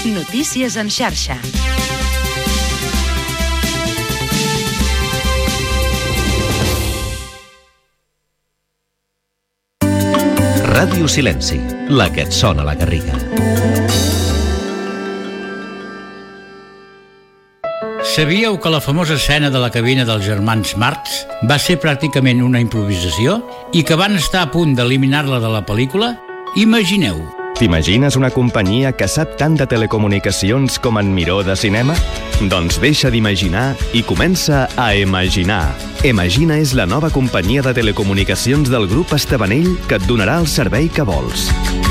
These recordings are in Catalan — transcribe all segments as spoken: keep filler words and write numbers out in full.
Notícies en xarxa. Ràdio Silenci, la que et sona la garriga. Sabíeu que la famosa escena de la cabina dels germans Marx va ser pràcticament una improvisació i que van estar a punt d'eliminar-la de la pel·lícula? Imagineu. T'imagines una companyia que sap tant de telecomunicacions com en Miró de cinema? Doncs deixa d'imaginar i comença a imaginar. Imagina és la nova companyia de telecomunicacions del grup Estevanell que et donarà el servei que vols.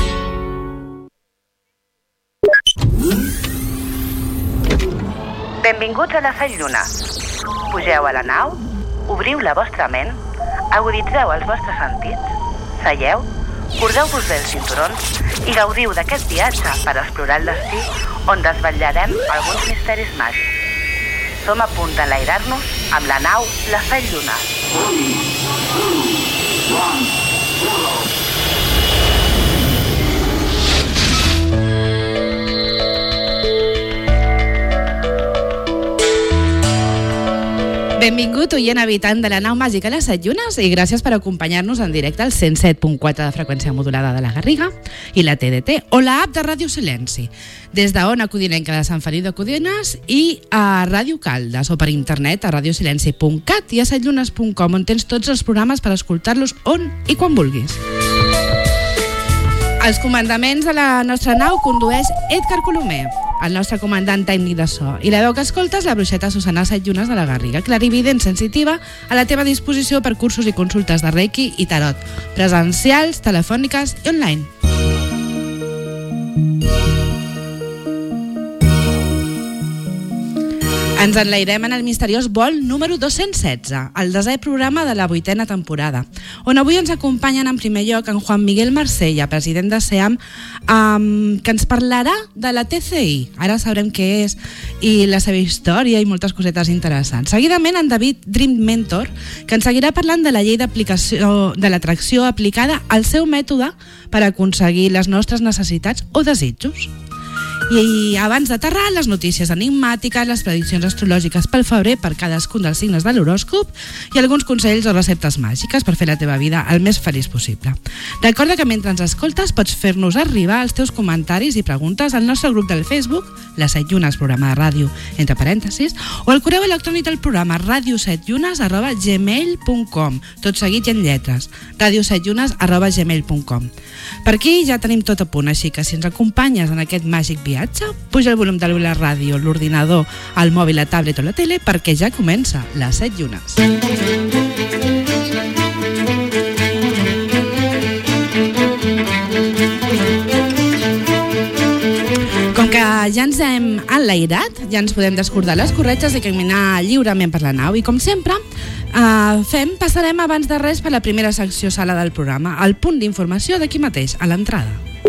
Benvinguts a la Falllluna. Pugeu a la nau, obriu la vostra ment, aguditzeu els vostres sentits, seieu, cordeu-vos bé els cinturons i gaudiu d'aquest viatge per explorar el destí on desvetllarem alguns misteris màgics. Som a punt d'enlairar-nos amb la nau La Falllluna. Benvingut, oient habitant de la nau màgica Les Set Llunes, i gràcies per acompanyar-nos en directe al cent set punt quatre de freqüència modulada de la Garriga i la T D T o la app de Ràdio Silenci, des d'Ona Codinenca de Sant Feliu de Codines i a Ràdio Caldes, o per internet a radiosilenci punt cat i a set llunes punt com, on tens tots els programes per escoltar-los on i quan vulguis. Els comandaments de la nostra nau condueix Edgar Colomer, el nostre comandant tècnic de so, i la veu que escoltes, la bruixeta Susana Set Llunes de la Garriga, clarivident sensitiva a la teva disposició per cursos i consultes de Reiki i Tarot, presencials, telefòniques i online. Ens enlairem en el misteriós vol número dos-cents setze, el desè programa de la vuitena temporada, on avui ens acompanyen en primer lloc en Juan Miguel Marsella, president de SEAM, um, que ens parlarà de la T C I. Ara sabrem què és i la seva història i moltes cosetes interessants. Seguidament en David Dream Mentor, que ens seguirà parlant de la llei d'aplicació de l'atracció aplicada al seu mètode per aconseguir les nostres necessitats o desitjos. I abans d'aterrar, les notícies enigmàtiques, les prediccions astrològiques pel febrer per cadascun dels signes de l'horòscop i alguns consells o receptes màgiques per fer la teva vida el més feliç possible. Recorda que mentre ens escoltes pots fer-nos arribar els teus comentaris i preguntes al nostre grup del Facebook, Les Set Llunes, programa de ràdio, entre parèntesis, o al correu electrònic del programa radiosetllunes arroba gmail punt com, tot seguit i en lletres, radiosetllunes arroba gmail punt com. Per aquí ja tenim tot a punt, així que si ens acompanyes en aquest màgic viatge, puja el volum de la ràdio, l'ordinador, el mòbil, la tablet o la tele, perquè ja comença Les Set Llunes. Com que ja ens hem enlairat, ja ens podem descordar les corretges i caminar lliurement per la nau, i com sempre Uh, fem, passarem abans de res per la primera secció sala del programa, el punt d'informació d'aquí mateix, a l'entrada.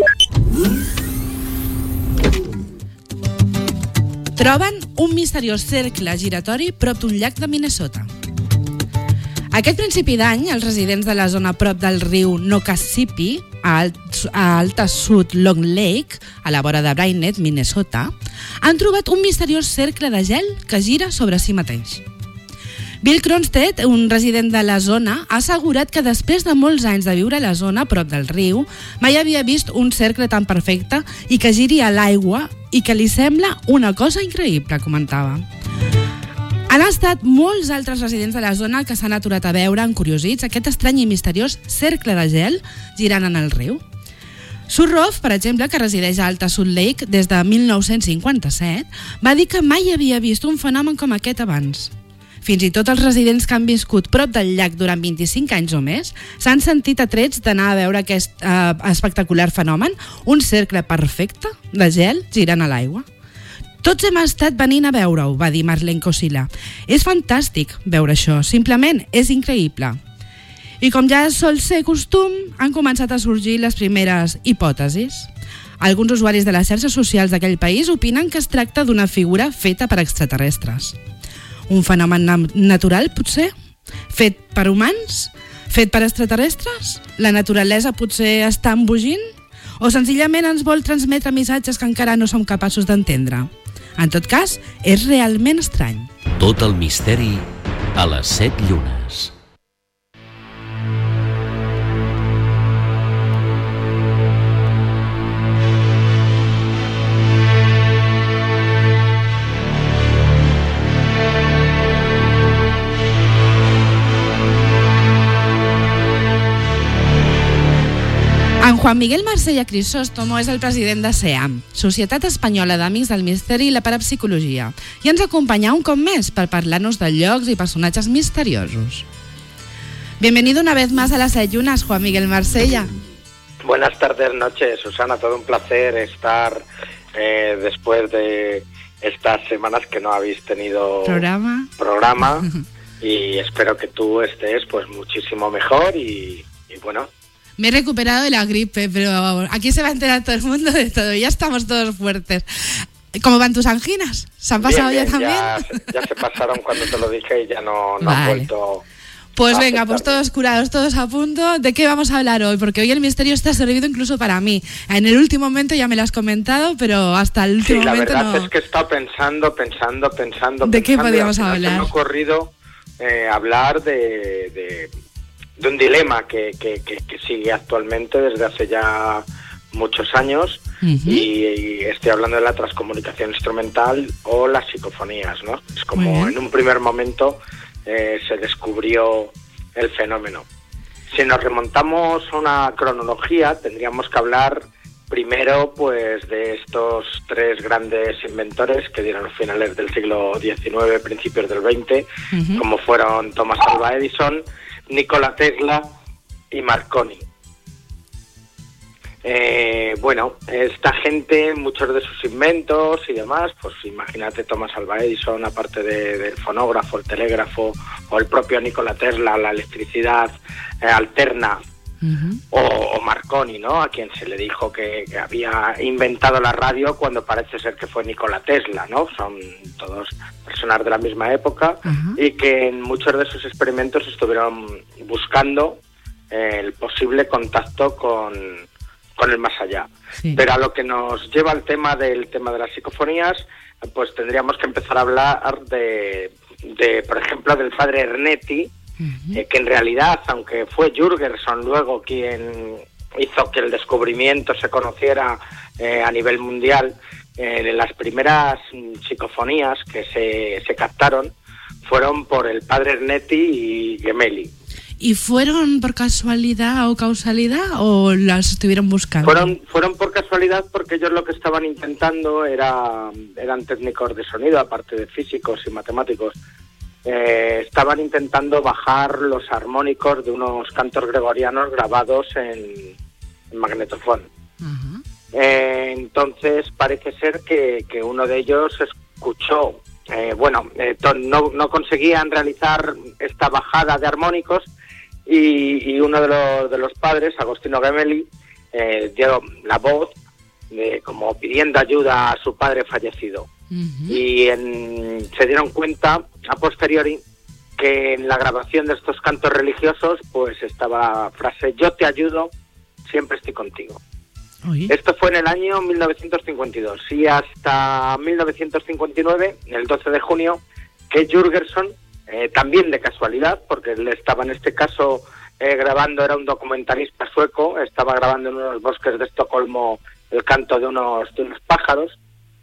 Troben un misteriós cercle giratori prop d'un llac de Minnesota. Aquest principi d'any, els residents de la zona prop del riu Nokasippi, a, alt, a Alta Sud Long Lake, a la vora de Brainerd, Minnesota, han trobat un misteriós cercle de gel que gira sobre si mateix. Bill Cronstedt, un resident de la zona, ha assegurat que després de molts anys de viure a la zona, prop del riu, mai havia vist un cercle tan perfecte i que giri a l'aigua i que li sembla una cosa increïble, comentava. Han estat molts altres residents de la zona que s'han aturat a veure, encuriosits, aquest estrany i misteriós cercle de gel girant en el riu. Surroff, per exemple, que resideix a Alta Sud Lake des de mil nou-cents cinquanta-set, va dir que mai havia vist un fenomen com aquest abans. Fins i tot els residents que han viscut prop del llac durant vint-i-cinc anys o més s'han sentit atrets d'anar a veure aquest eh, espectacular fenomen, un cercle perfecte de gel girant a l'aigua. Tots hem estat venint a veure-ho, va dir Marlene Kosila. És fantàstic veure això, simplement és increïble. I com ja sol ser costum, han començat a sorgir les primeres hipòtesis. Alguns usuaris de les xarxes socials d'aquell país opinen que es tracta d'una figura feta per extraterrestres. Un fenomen natural, potser? Fet per humans? Fet per extraterrestres? La naturalesa potser està embogint? o senzillament ens vol transmetre missatges que encara no som capaços d'entendre. En tot cas, és realment estrany. Tot el misteri a les set llunes. En Juan Miguel Marsella Crisóstomo és el president de SEAM, Societat Espanyola d'Amics del Misteri i la Parapsicologia, i ens acompanya un cop més per parlar-nos de llocs y personatges misteriosos. Bienvenido una vez más a las Ayunas, Juan Miguel Marsella. Buenas tardes, noches, Susana. Todo un placer estar eh, después de estas semanas que no habéis tenido programa, programa y espero que tú estés pues muchísimo mejor y, y bueno... Me he recuperado de la gripe, pero aquí se va a enterar todo el mundo de todo. Ya estamos todos fuertes. ¿Cómo van tus anginas? ¿Se han pasado bien, bien, ya también? Ya, ya se pasaron cuando te lo dije y ya no, no vale. han vuelto. Pues venga, pues todos curados, todos a punto. ¿De qué vamos a hablar hoy? Porque hoy el misterio está servido incluso para mí. En el último momento ya me lo has comentado, pero hasta el último sí, momento no... la verdad no... es que he estado pensando, pensando, pensando... ¿De pensando, qué podíamos hablar? Me ha ocurrido eh, hablar de... de de un dilema que, que, que, que sigue actualmente desde hace ya muchos años uh-huh. y, y estoy hablando de la transcomunicación instrumental o las psicofonías, ¿no? Es como en un primer momento eh, se descubrió el fenómeno. Si nos remontamos a una cronología, tendríamos que hablar primero pues de estos tres grandes inventores que dieron los finales del siglo diecinueve, principios del veinte, uh-huh. como fueron Thomas Alva Edison, Nikola Tesla y Marconi. Eh, bueno, esta gente, muchos de sus inventos y demás, pues imagínate Thomas Alva Edison, aparte de, del fonógrafo, el telégrafo, o el propio Nikola Tesla, la electricidad eh, alterna, uh-huh. o, o Marconi, ¿no? A quien se le dijo que, que había inventado la radio cuando parece ser que fue Nikola Tesla, ¿no? Son todos personas de la misma época uh-huh. y que en muchos de sus experimentos estuvieron buscando eh, el posible contacto con, con el más allá. Sí. Pero a lo que nos lleva el tema del tema de las psicofonías, pues tendríamos que empezar a hablar de, de por ejemplo, del padre Ernetti, uh-huh. eh, que en realidad, aunque fue Jurgenson luego quien hizo que el descubrimiento se conociera eh, a nivel mundial, Eh, las primeras psicofonías que se, se captaron fueron por el padre Ernetti y Gemelli. ¿Y fueron por casualidad o causalidad o las estuvieron buscando? Fueron, fueron por casualidad porque ellos lo que estaban intentando era, eran técnicos de sonido, aparte de físicos y matemáticos. Eh, estaban intentando bajar los armónicos de unos cantos gregorianos grabados en, en magnetofón. Uh-huh. Eh, entonces parece ser que, que uno de ellos escuchó, eh, bueno, eh, no, no conseguían realizar esta bajada de armónicos y, y uno de los, de los padres, Agostino Gemelli, eh, dio la voz de, como pidiendo ayuda a su padre fallecido. Uh-huh. Y en, se dieron cuenta a posteriori que en la grabación de estos cantos religiosos pues estaba la frase "yo te ayudo, siempre estoy contigo". Oye. Esto fue en el año mil novecientos cincuenta y dos y hasta mil novecientos cincuenta y nueve, el doce de junio, que Jurgenson, eh, también de casualidad, porque él estaba en este caso eh, grabando, era un documentalista sueco, estaba grabando en unos bosques de Estocolmo el canto de unos, de unos pájaros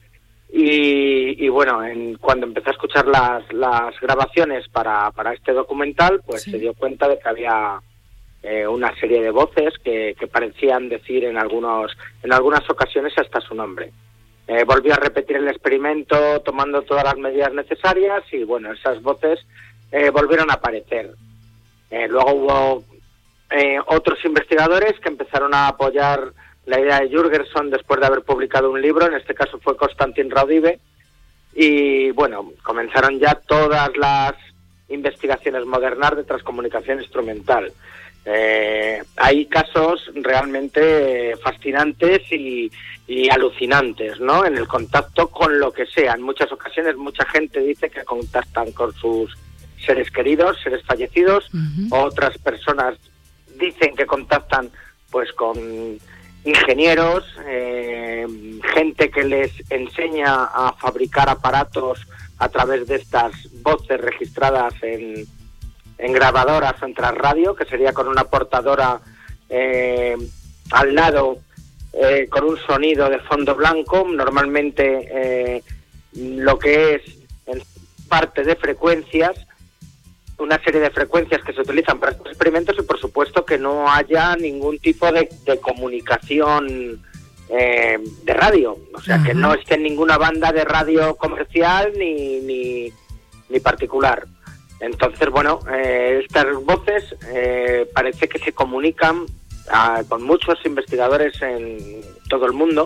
y, y bueno, en, cuando empezó a escuchar las, las grabaciones para, para este documental, pues sí. se dio cuenta de que había... Eh, una serie de voces que, que parecían decir en algunos en algunas ocasiones hasta su nombre. Eh, volvió a repetir el experimento tomando todas las medidas necesarias y bueno, esas voces eh, volvieron a aparecer. Eh, luego hubo eh, otros investigadores que empezaron a apoyar la idea de Jurgenson después de haber publicado un libro, en este caso fue Konstantin Raudive, y bueno, comenzaron ya todas las investigaciones modernas de transcomunicación instrumental. Eh, hay casos realmente fascinantes y, y alucinantes, ¿no? En el contacto con lo que sea. En muchas ocasiones mucha gente dice que contactan con sus seres queridos, seres fallecidos. Uh-huh. Otras personas dicen que contactan pues con ingenieros, eh, gente que les enseña a fabricar aparatos a través de estas voces registradas en, en grabadoras o en transradio, que sería con una portadora eh, al lado eh, con un sonido de fondo blanco, normalmente eh, lo que es en parte de frecuencias, una serie de frecuencias que se utilizan para estos experimentos, y por supuesto que no haya ningún tipo de, de comunicación eh, de radio, o sea, uh-huh. que no esté en ninguna banda de radio comercial ni, ni, ni particular. Entonces, bueno, eh, estas voces eh, parece que se comunican a, con muchos investigadores en todo el mundo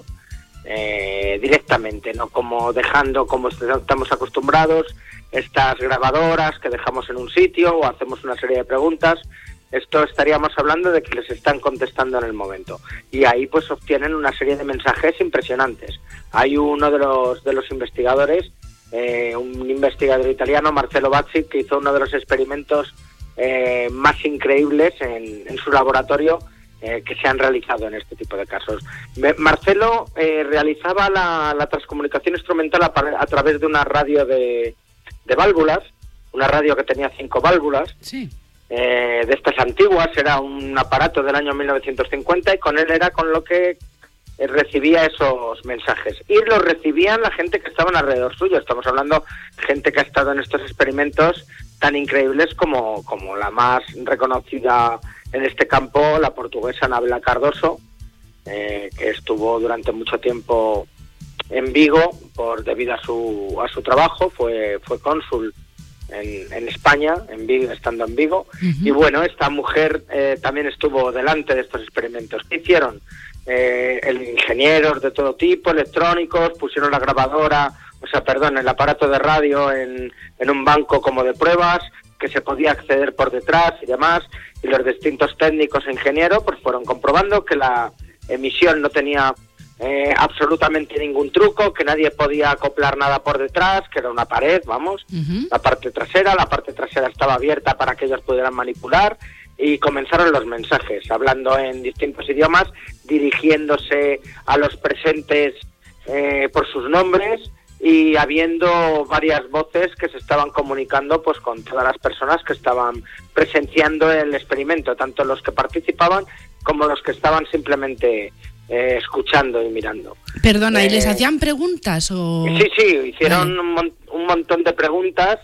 eh, directamente, no como dejando, como estamos acostumbrados, estas grabadoras que dejamos en un sitio o hacemos una serie de preguntas. Esto estaríamos hablando de que les están contestando en el momento, y ahí pues obtienen una serie de mensajes impresionantes. Hay uno de los de los investigadores, eh, un investigador italiano, Marcello Bazzi, que hizo uno de los experimentos eh, más increíbles en, en su laboratorio eh, que se han realizado en este tipo de casos. Marcello eh, realizaba la, la transcomunicación instrumental a, a través de una radio de de válvulas, una radio que tenía cinco válvulas, sí. eh, de estas antiguas, era un aparato del año mil novecientos cincuenta, y con él era con lo que eh, recibía esos mensajes. Y los recibían la gente que estaba alrededor suyo. Estamos hablando de gente que ha estado en estos experimentos tan increíbles como, como la más reconocida en este campo, la portuguesa Anabela Cardoso, eh, que estuvo durante mucho tiempo en Vigo por debido a su a su trabajo, fue fue cónsul en, en España, en Vigo, estando en Vigo. Uh-huh. Y bueno, esta mujer eh, también estuvo delante de estos experimentos. ¿Qué hicieron? Eh, el ingenieros de todo tipo, electrónicos, pusieron la grabadora, o sea, perdón, el aparato de radio en, en un banco como de pruebas, que se podía acceder por detrás y demás, y los distintos técnicos e ingenieros pues fueron comprobando que la emisión no tenía Eh, absolutamente ningún truco, que nadie podía acoplar nada por detrás, que era una pared, vamos, uh-huh. la parte trasera, la parte trasera estaba abierta para que ellos pudieran manipular, y comenzaron los mensajes, hablando en distintos idiomas, dirigiéndose a los presentes eh, por sus nombres, y habiendo varias voces que se estaban comunicando pues con todas las personas que estaban presenciando el experimento, tanto los que participaban como los que estaban simplemente Eh, escuchando y mirando. Perdona, ¿y eh, les hacían preguntas o...? Sí, sí, hicieron vale. un, mon- un montón de preguntas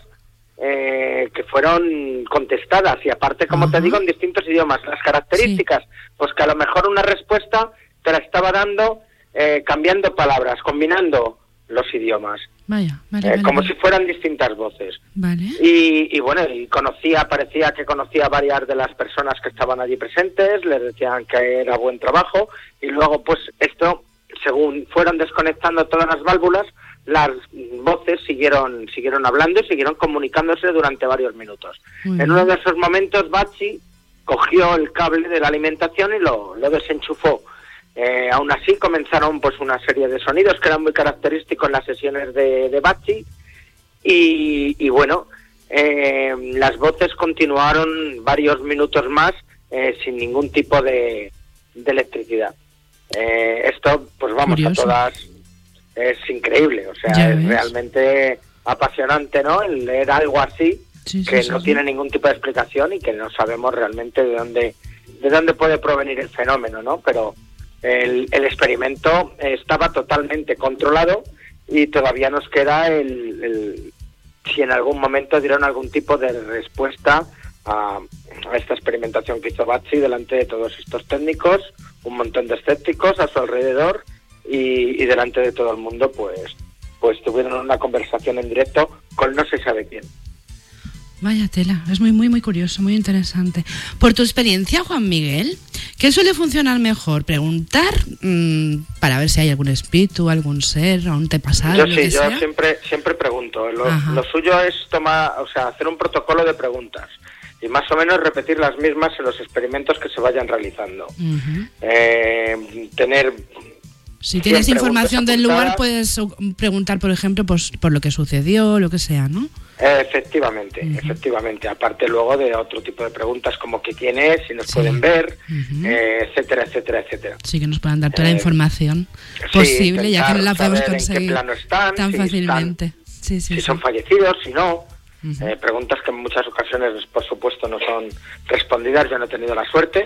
eh, que fueron contestadas, y aparte, como uh-huh. te digo, en distintos idiomas. Las características, sí. pues que a lo mejor una respuesta te la estaba dando eh, cambiando palabras, combinando los idiomas. Vaya, vale, eh, vale, como vale. si fueran distintas voces. Vale. Y, y bueno, y conocía, parecía que conocía a varias de las personas que estaban allí presentes, les decían que era buen trabajo, y luego pues esto, según fueron desconectando todas las válvulas, las voces siguieron siguieron hablando y siguieron comunicándose durante varios minutos. Muy en bien. Uno de esos momentos, Bazzi cogió el cable de la alimentación y lo, lo desenchufó. Eh, aún así comenzaron pues una serie de sonidos que eran muy característicos en las sesiones de, de Bazzi, y, y bueno, eh, las voces continuaron varios minutos más eh, sin ningún tipo de, de electricidad. Eh, esto, pues vamos, curioso. A todas es increíble, o sea, es realmente apasionante, ¿no? El leer algo así, sí, que sí, no sí, tiene sí. ningún tipo de explicación y que no sabemos realmente de dónde de dónde puede provenir el fenómeno, ¿no? Pero el, el experimento estaba totalmente controlado, y todavía nos queda el, el si en algún momento dieron algún tipo de respuesta a, a esta experimentación que hizo Bazzi delante de todos estos técnicos, un montón de escépticos a su alrededor, y, y delante de todo el mundo, pues pues tuvieron una conversación en directo con no se sabe quién. Vaya tela, es muy, muy, muy curioso, muy interesante. Por tu experiencia, Juan Miguel, ¿qué suele funcionar mejor? ¿Preguntar mmm, para ver si hay algún espíritu, algún ser, a un antepasado? Yo lo sí, que yo sea? siempre siempre pregunto. Lo, lo suyo es tomar, o sea, hacer un protocolo de preguntas y más o menos repetir las mismas en los experimentos que se vayan realizando. Uh-huh. Eh, tener... Si tienes información del lugar, puedes preguntar, por ejemplo, pues, por lo que sucedió, lo que sea, ¿no? Efectivamente, uh-huh. efectivamente. Aparte luego de otro tipo de preguntas como que quién es, si nos sí. pueden ver, uh-huh. eh, etcétera, etcétera, etcétera. Sí, que nos puedan dar toda eh, la información posible, sí, ya que no la podemos conseguir en qué plano están, tan si fácilmente. Están, sí, sí, si sí. son fallecidos, si no. Uh-huh. Eh, preguntas que en muchas ocasiones, por supuesto, no son respondidas. Yo no he tenido la suerte,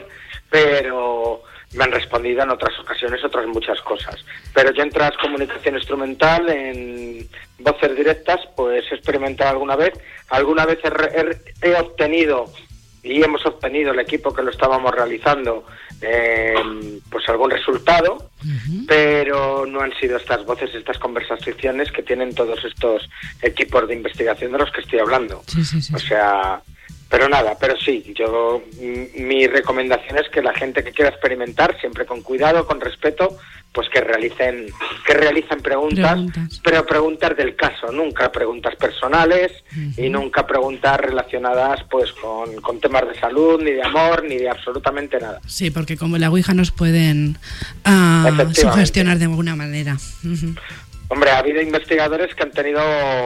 pero me han respondido en otras ocasiones otras muchas cosas. Pero yo en transcomunicación instrumental, en voces directas, pues he experimentado alguna vez. Alguna vez he, he, he obtenido, y hemos obtenido el equipo que lo estábamos realizando, eh, pues algún resultado, uh-huh. pero no han sido estas voces, estas conversaciones que tienen todos estos equipos de investigación de los que estoy hablando. Sí, sí, sí. O sea... Pero nada, pero sí, yo mi recomendación es que la gente que quiera experimentar, siempre con cuidado, con respeto, pues que realicen que realicen preguntas, preguntas. pero preguntas del caso, nunca preguntas personales uh-huh. y nunca preguntas relacionadas pues con, con temas de salud, ni de amor, ni de absolutamente nada. Sí, porque como la Ouija nos pueden uh, sugestionar de alguna manera. Uh-huh. Hombre, ha habido investigadores que han tenido...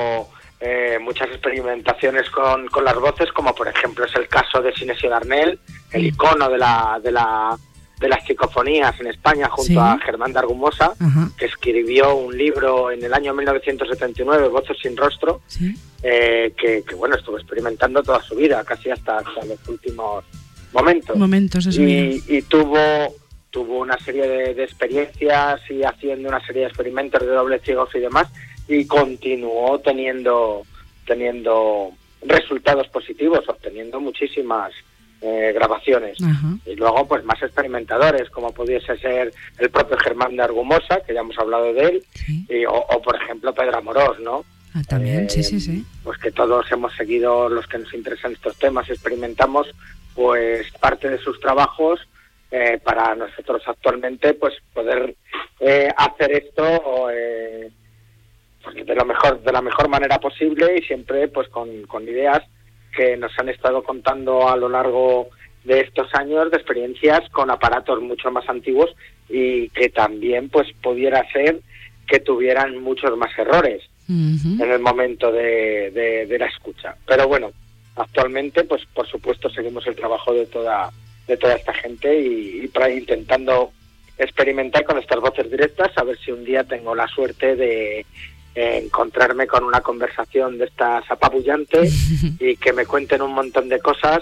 Eh, muchas experimentaciones con, con las voces, como por ejemplo es el caso de Sinesio Darnell, el icono de la de la de las psicofonías en España, junto sí. a Germán de Argumosa, uh-huh. que escribió un libro en el año mil novecientos setenta y nueve, Voces sin rostro, ¿sí? eh, que, que bueno, estuvo experimentando toda su vida, casi hasta, hasta los últimos momentos. Momentos, eso y, y tuvo tuvo una serie de, de experiencias y haciendo una serie de experimentos de dobles ciegos y demás, y continuó teniendo teniendo resultados positivos, obteniendo muchísimas eh, grabaciones. Uh-huh. Y luego pues más experimentadores, como pudiese ser el propio Germán de Argumosa, que ya hemos hablado de él, sí. y, o, o por ejemplo Pedro Amorós, ¿no? Ah, también, eh, sí, sí, sí. Pues que todos hemos seguido, los que nos interesan estos temas, experimentamos pues parte de sus trabajos eh, para nosotros actualmente pues poder eh, hacer esto eh, pues de lo mejor de la mejor manera posible, y siempre pues con, con ideas que nos han estado contando a lo largo de estos años de experiencias con aparatos mucho más antiguos, y que también pues pudiera ser que tuvieran muchos más errores uh-huh. en el momento de, de, de la escucha. Pero bueno, actualmente pues por supuesto seguimos el trabajo de toda de toda esta gente y, y para intentando experimentar con estas voces directas, a ver si un día tengo la suerte de Eh, encontrarme con una conversación de estas apabullantes y que me cuenten un montón de cosas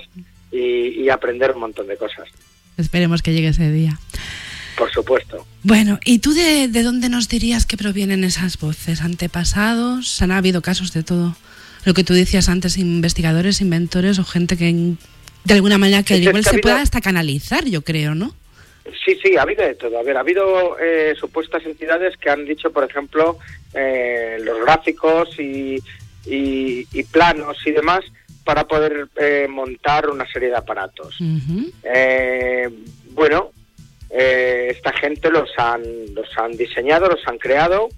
y, y aprender un montón de cosas. Esperemos que llegue ese día. Por supuesto. Bueno, ¿y tú de, de dónde nos dirías que provienen esas voces? ¿Antepasados? ¿Han habido casos de todo? Lo que tú decías antes, investigadores, inventores o gente que de alguna manera que sí, igual es que se habido... pueda hasta canalizar, yo creo, ¿no? Sí, sí, ha habido de todo. A ver, ha habido eh, supuestas entidades que han dicho, por ejemplo, eh, los gráficos y, y, y planos y demás para poder eh, montar una serie de aparatos. Uh-huh. Eh, bueno, eh, esta gente los han, los han diseñado, los han creado,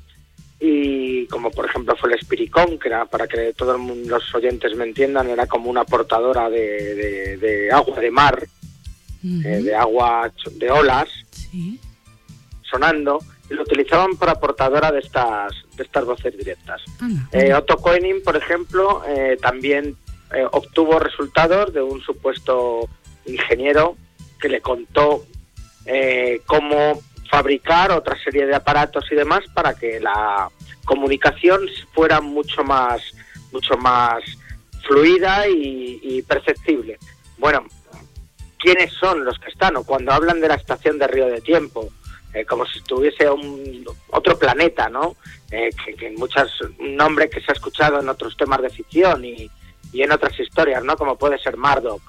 y como por ejemplo fue el Espiricón, que era, para que todos los oyentes me entiendan, era como una portadora de, de, de agua de mar, uh-huh. eh, de agua de olas, sí. sonando, y lo utilizaban para portadora de estas de estas voces directas. Uh-huh. Eh, Otto Koenig, por ejemplo, eh, también eh, obtuvo resultados de un supuesto ingeniero que le contó eh, cómo fabricar otra serie de aparatos y demás para que la comunicación fuera mucho más mucho más fluida y, y perceptible. Bueno, ¿quiénes son los que están? O cuando hablan de la estación de Río de Tiempo, eh, como si estuviese un otro planeta, ¿no? Eh, que, que muchas un nombre que se ha escuchado en otros temas de ficción y, y en otras historias, ¿no? Como puede ser Marduk.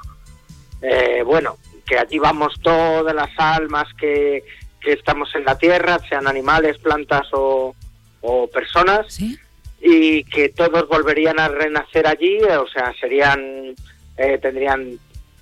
Eh, bueno, que allí vamos todas las almas que que estamos en la Tierra, sean animales, plantas o, o personas, ¿sí? Y que todos volverían a renacer allí, o sea, serían, eh, tendrían,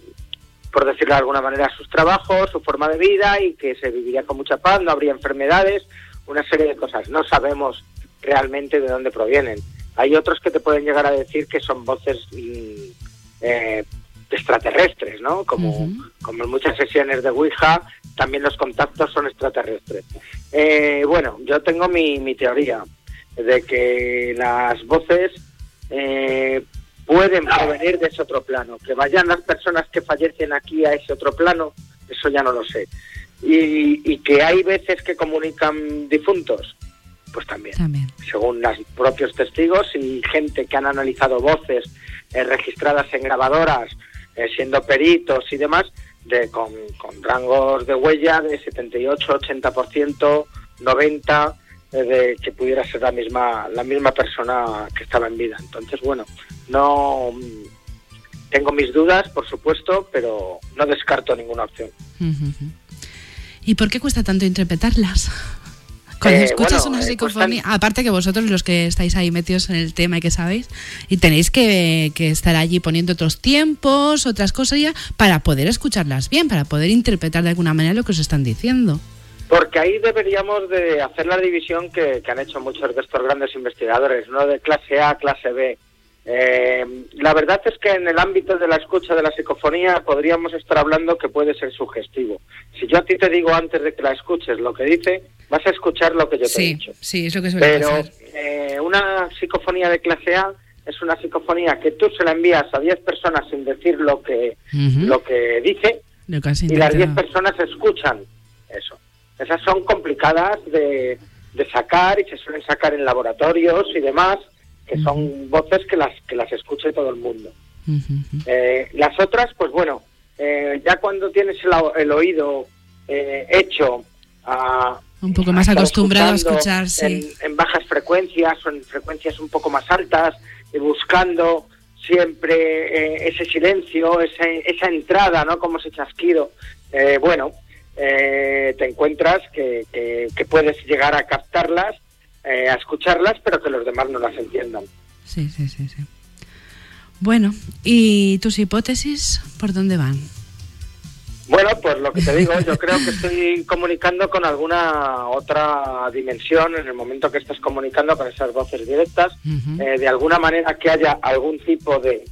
por decirlo de alguna manera, sus trabajos, su forma de vida, y que se viviría con mucha paz, no habría enfermedades, una serie de cosas. No sabemos realmente de dónde provienen. Hay otros que te pueden llegar a decir que son voces mmm, eh, extraterrestres, ¿no? Como, uh-huh. como en muchas sesiones de Ouija, también los contactos son extraterrestres. Eh, bueno, yo tengo mi, mi teoría de que las voces eh, pueden provenir de ese otro plano. Que vayan las personas que fallecen aquí a ese otro plano, eso ya no lo sé. Y, y que hay veces que comunican difuntos, pues también, también. Según los propios testigos y gente que han analizado voces eh, registradas en grabadoras, eh, siendo peritos y demás, de con, con rangos de huella de setenta y ocho, ochenta por ciento, noventa por ciento, eh, de que pudiera ser la misma la misma persona que estaba en vida. Entonces, bueno, no tengo mis dudas, por supuesto, pero no descarto ninguna opción. Uh-huh. ¿Y por qué cuesta tanto interpretarlas? Cuando eh, escuchas bueno, una psicofonía, eh, cuestan... aparte que vosotros los que estáis ahí metidos en el tema y que sabéis, y tenéis que, que estar allí poniendo otros tiempos, otras cosas ya, para poder escucharlas bien, para poder interpretar de alguna manera lo que os están diciendo. Porque ahí deberíamos de hacer la división que, que han hecho muchos de estos grandes investigadores, ¿no? De clase A, clase B. Eh, la verdad es que en el ámbito de la escucha de la psicofonía podríamos estar hablando que puede ser sugestivo. Si yo a ti te digo antes de que la escuches lo que dice, vas a escuchar lo que yo te sí, he dicho. Sí, es lo que suele Pero pasar. Eh, una psicofonía de clase A es una psicofonía que tú se la envías a diez personas sin decir lo que, uh-huh. lo que dice, lo que y las diez personas escuchan eso. Esas son complicadas de, de sacar y se suelen sacar en laboratorios y demás, que uh-huh. son voces que las que las escuche todo el mundo. Uh-huh. Eh, las otras, pues bueno, eh, ya cuando tienes el, el oído eh, hecho a... Un poco más acostumbrado a escuchar, sí. En, en bajas frecuencias o en frecuencias un poco más altas, y buscando siempre eh, ese silencio, ese, esa entrada, ¿no? Como ese chasquido. Eh, bueno... Eh, te encuentras que, que, que puedes llegar a captarlas, eh, a escucharlas, pero que los demás no las entiendan. Sí, sí, sí, sí. Bueno, ¿y tus hipótesis por dónde van? Bueno, pues lo que te digo, yo creo que estoy comunicando con alguna otra dimensión en el momento que estás comunicando con esas voces directas, uh-huh. eh, de alguna manera que haya algún tipo de,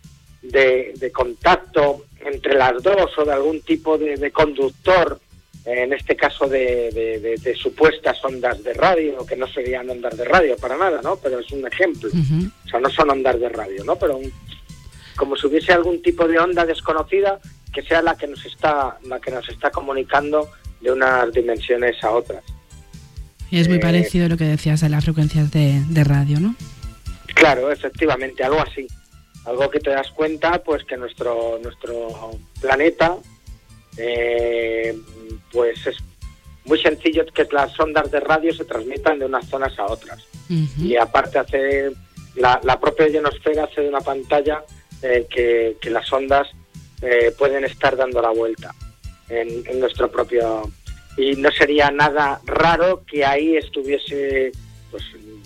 de, de contacto entre las dos o de algún tipo de, de conductor, eh, en este caso de, de, de, de supuestas ondas de radio, que no serían ondas de radio para nada, ¿no? Pero es un ejemplo. Uh-huh. O sea, no son ondas de radio, ¿no? Pero un, como si hubiese algún tipo de onda desconocida que sea la que nos está la que nos está comunicando de unas dimensiones a otras. Y es muy eh, parecido a lo que decías de las frecuencias de, de radio, ¿no? Claro, efectivamente, algo así. Algo que te das cuenta, pues que nuestro nuestro planeta, eh, pues es muy sencillo que las ondas de radio se transmitan de unas zonas a otras. Uh-huh. Y aparte hace la, la propia ionosfera hace de una pantalla eh, que, que las ondas eh, pueden estar dando la vuelta en, en nuestro propio... Y no sería nada raro que ahí estuviese pues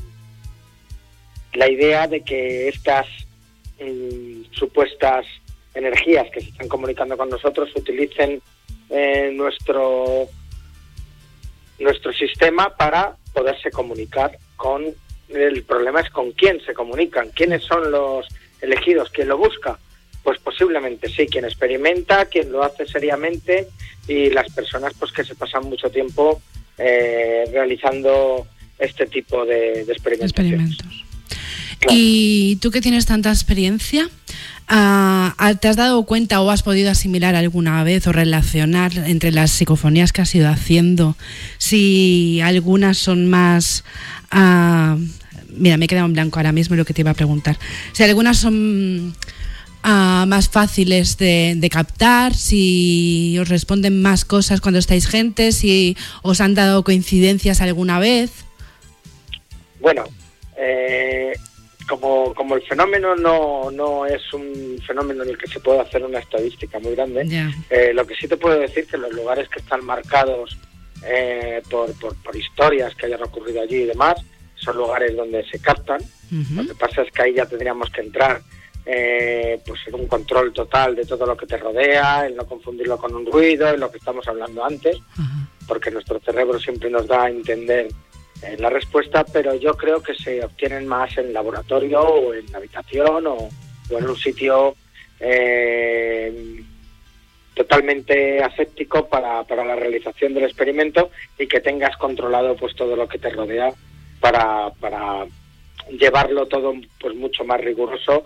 la idea de que estas eh, supuestas energías que se están comunicando con nosotros utilicen eh, nuestro nuestro sistema para poderse comunicar con... El problema es con quién se comunican, quiénes son los elegidos, quién lo busca. Pues posiblemente sí, quien experimenta, quien lo hace seriamente y las personas pues que se pasan mucho tiempo eh, realizando este tipo de, de experimentos. Claro. Y tú que tienes tanta experiencia, uh, ¿te has dado cuenta o has podido asimilar alguna vez o relacionar entre las psicofonías que has ido haciendo si algunas son más... Uh, mira, me he quedado en blanco ahora mismo lo que te iba a preguntar. Si algunas son... Uh, más fáciles de, de captar, si os responden más cosas cuando estáis gente, si os han dado coincidencias alguna vez. Bueno, eh, como, como el fenómeno no, no es un fenómeno en el que se puede hacer una estadística muy grande, yeah. eh, lo que sí te puedo decir que los lugares que están marcados eh, por, por, por historias que hayan ocurrido allí y demás, son lugares donde se captan. Uh-huh. Lo que pasa es que ahí ya tendríamos que entrar Eh, pues en un control total de todo lo que te rodea, el no confundirlo con un ruido, en lo que estamos hablando antes, uh-huh. porque nuestro cerebro siempre nos da a entender eh, la respuesta, pero yo creo que se obtienen más en laboratorio o en habitación o, o en un sitio eh, totalmente aséptico para, para la realización del experimento y que tengas controlado pues todo lo que te rodea para, para llevarlo todo pues mucho más riguroso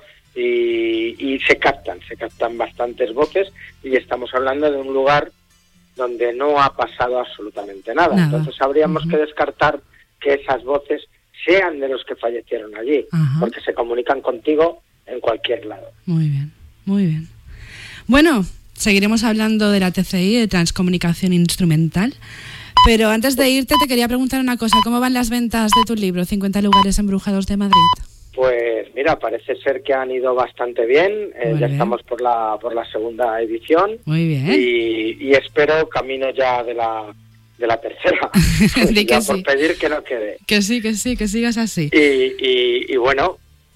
y, y se captan, se captan bastantes voces y estamos hablando de un lugar donde no ha pasado absolutamente nada. nada. Entonces habríamos uh-huh. que descartar que esas voces sean de los que fallecieron allí, uh-huh. porque se comunican contigo en cualquier lado. Muy bien, muy bien. Bueno, seguiremos hablando de la T C I, de transcomunicación instrumental, pero antes de irte te quería preguntar una cosa. ¿Cómo van las ventas de tu libro, cincuenta lugares embrujados de Madrid? Pues mira, parece ser que han ido bastante bien, eh, ya bien. estamos por la por la segunda edición. Muy bien. Y, y espero camino ya de la de la tercera, ya por sí. pedir que no quede. Que sí, que sí, que sigas así. Y, y, y bueno,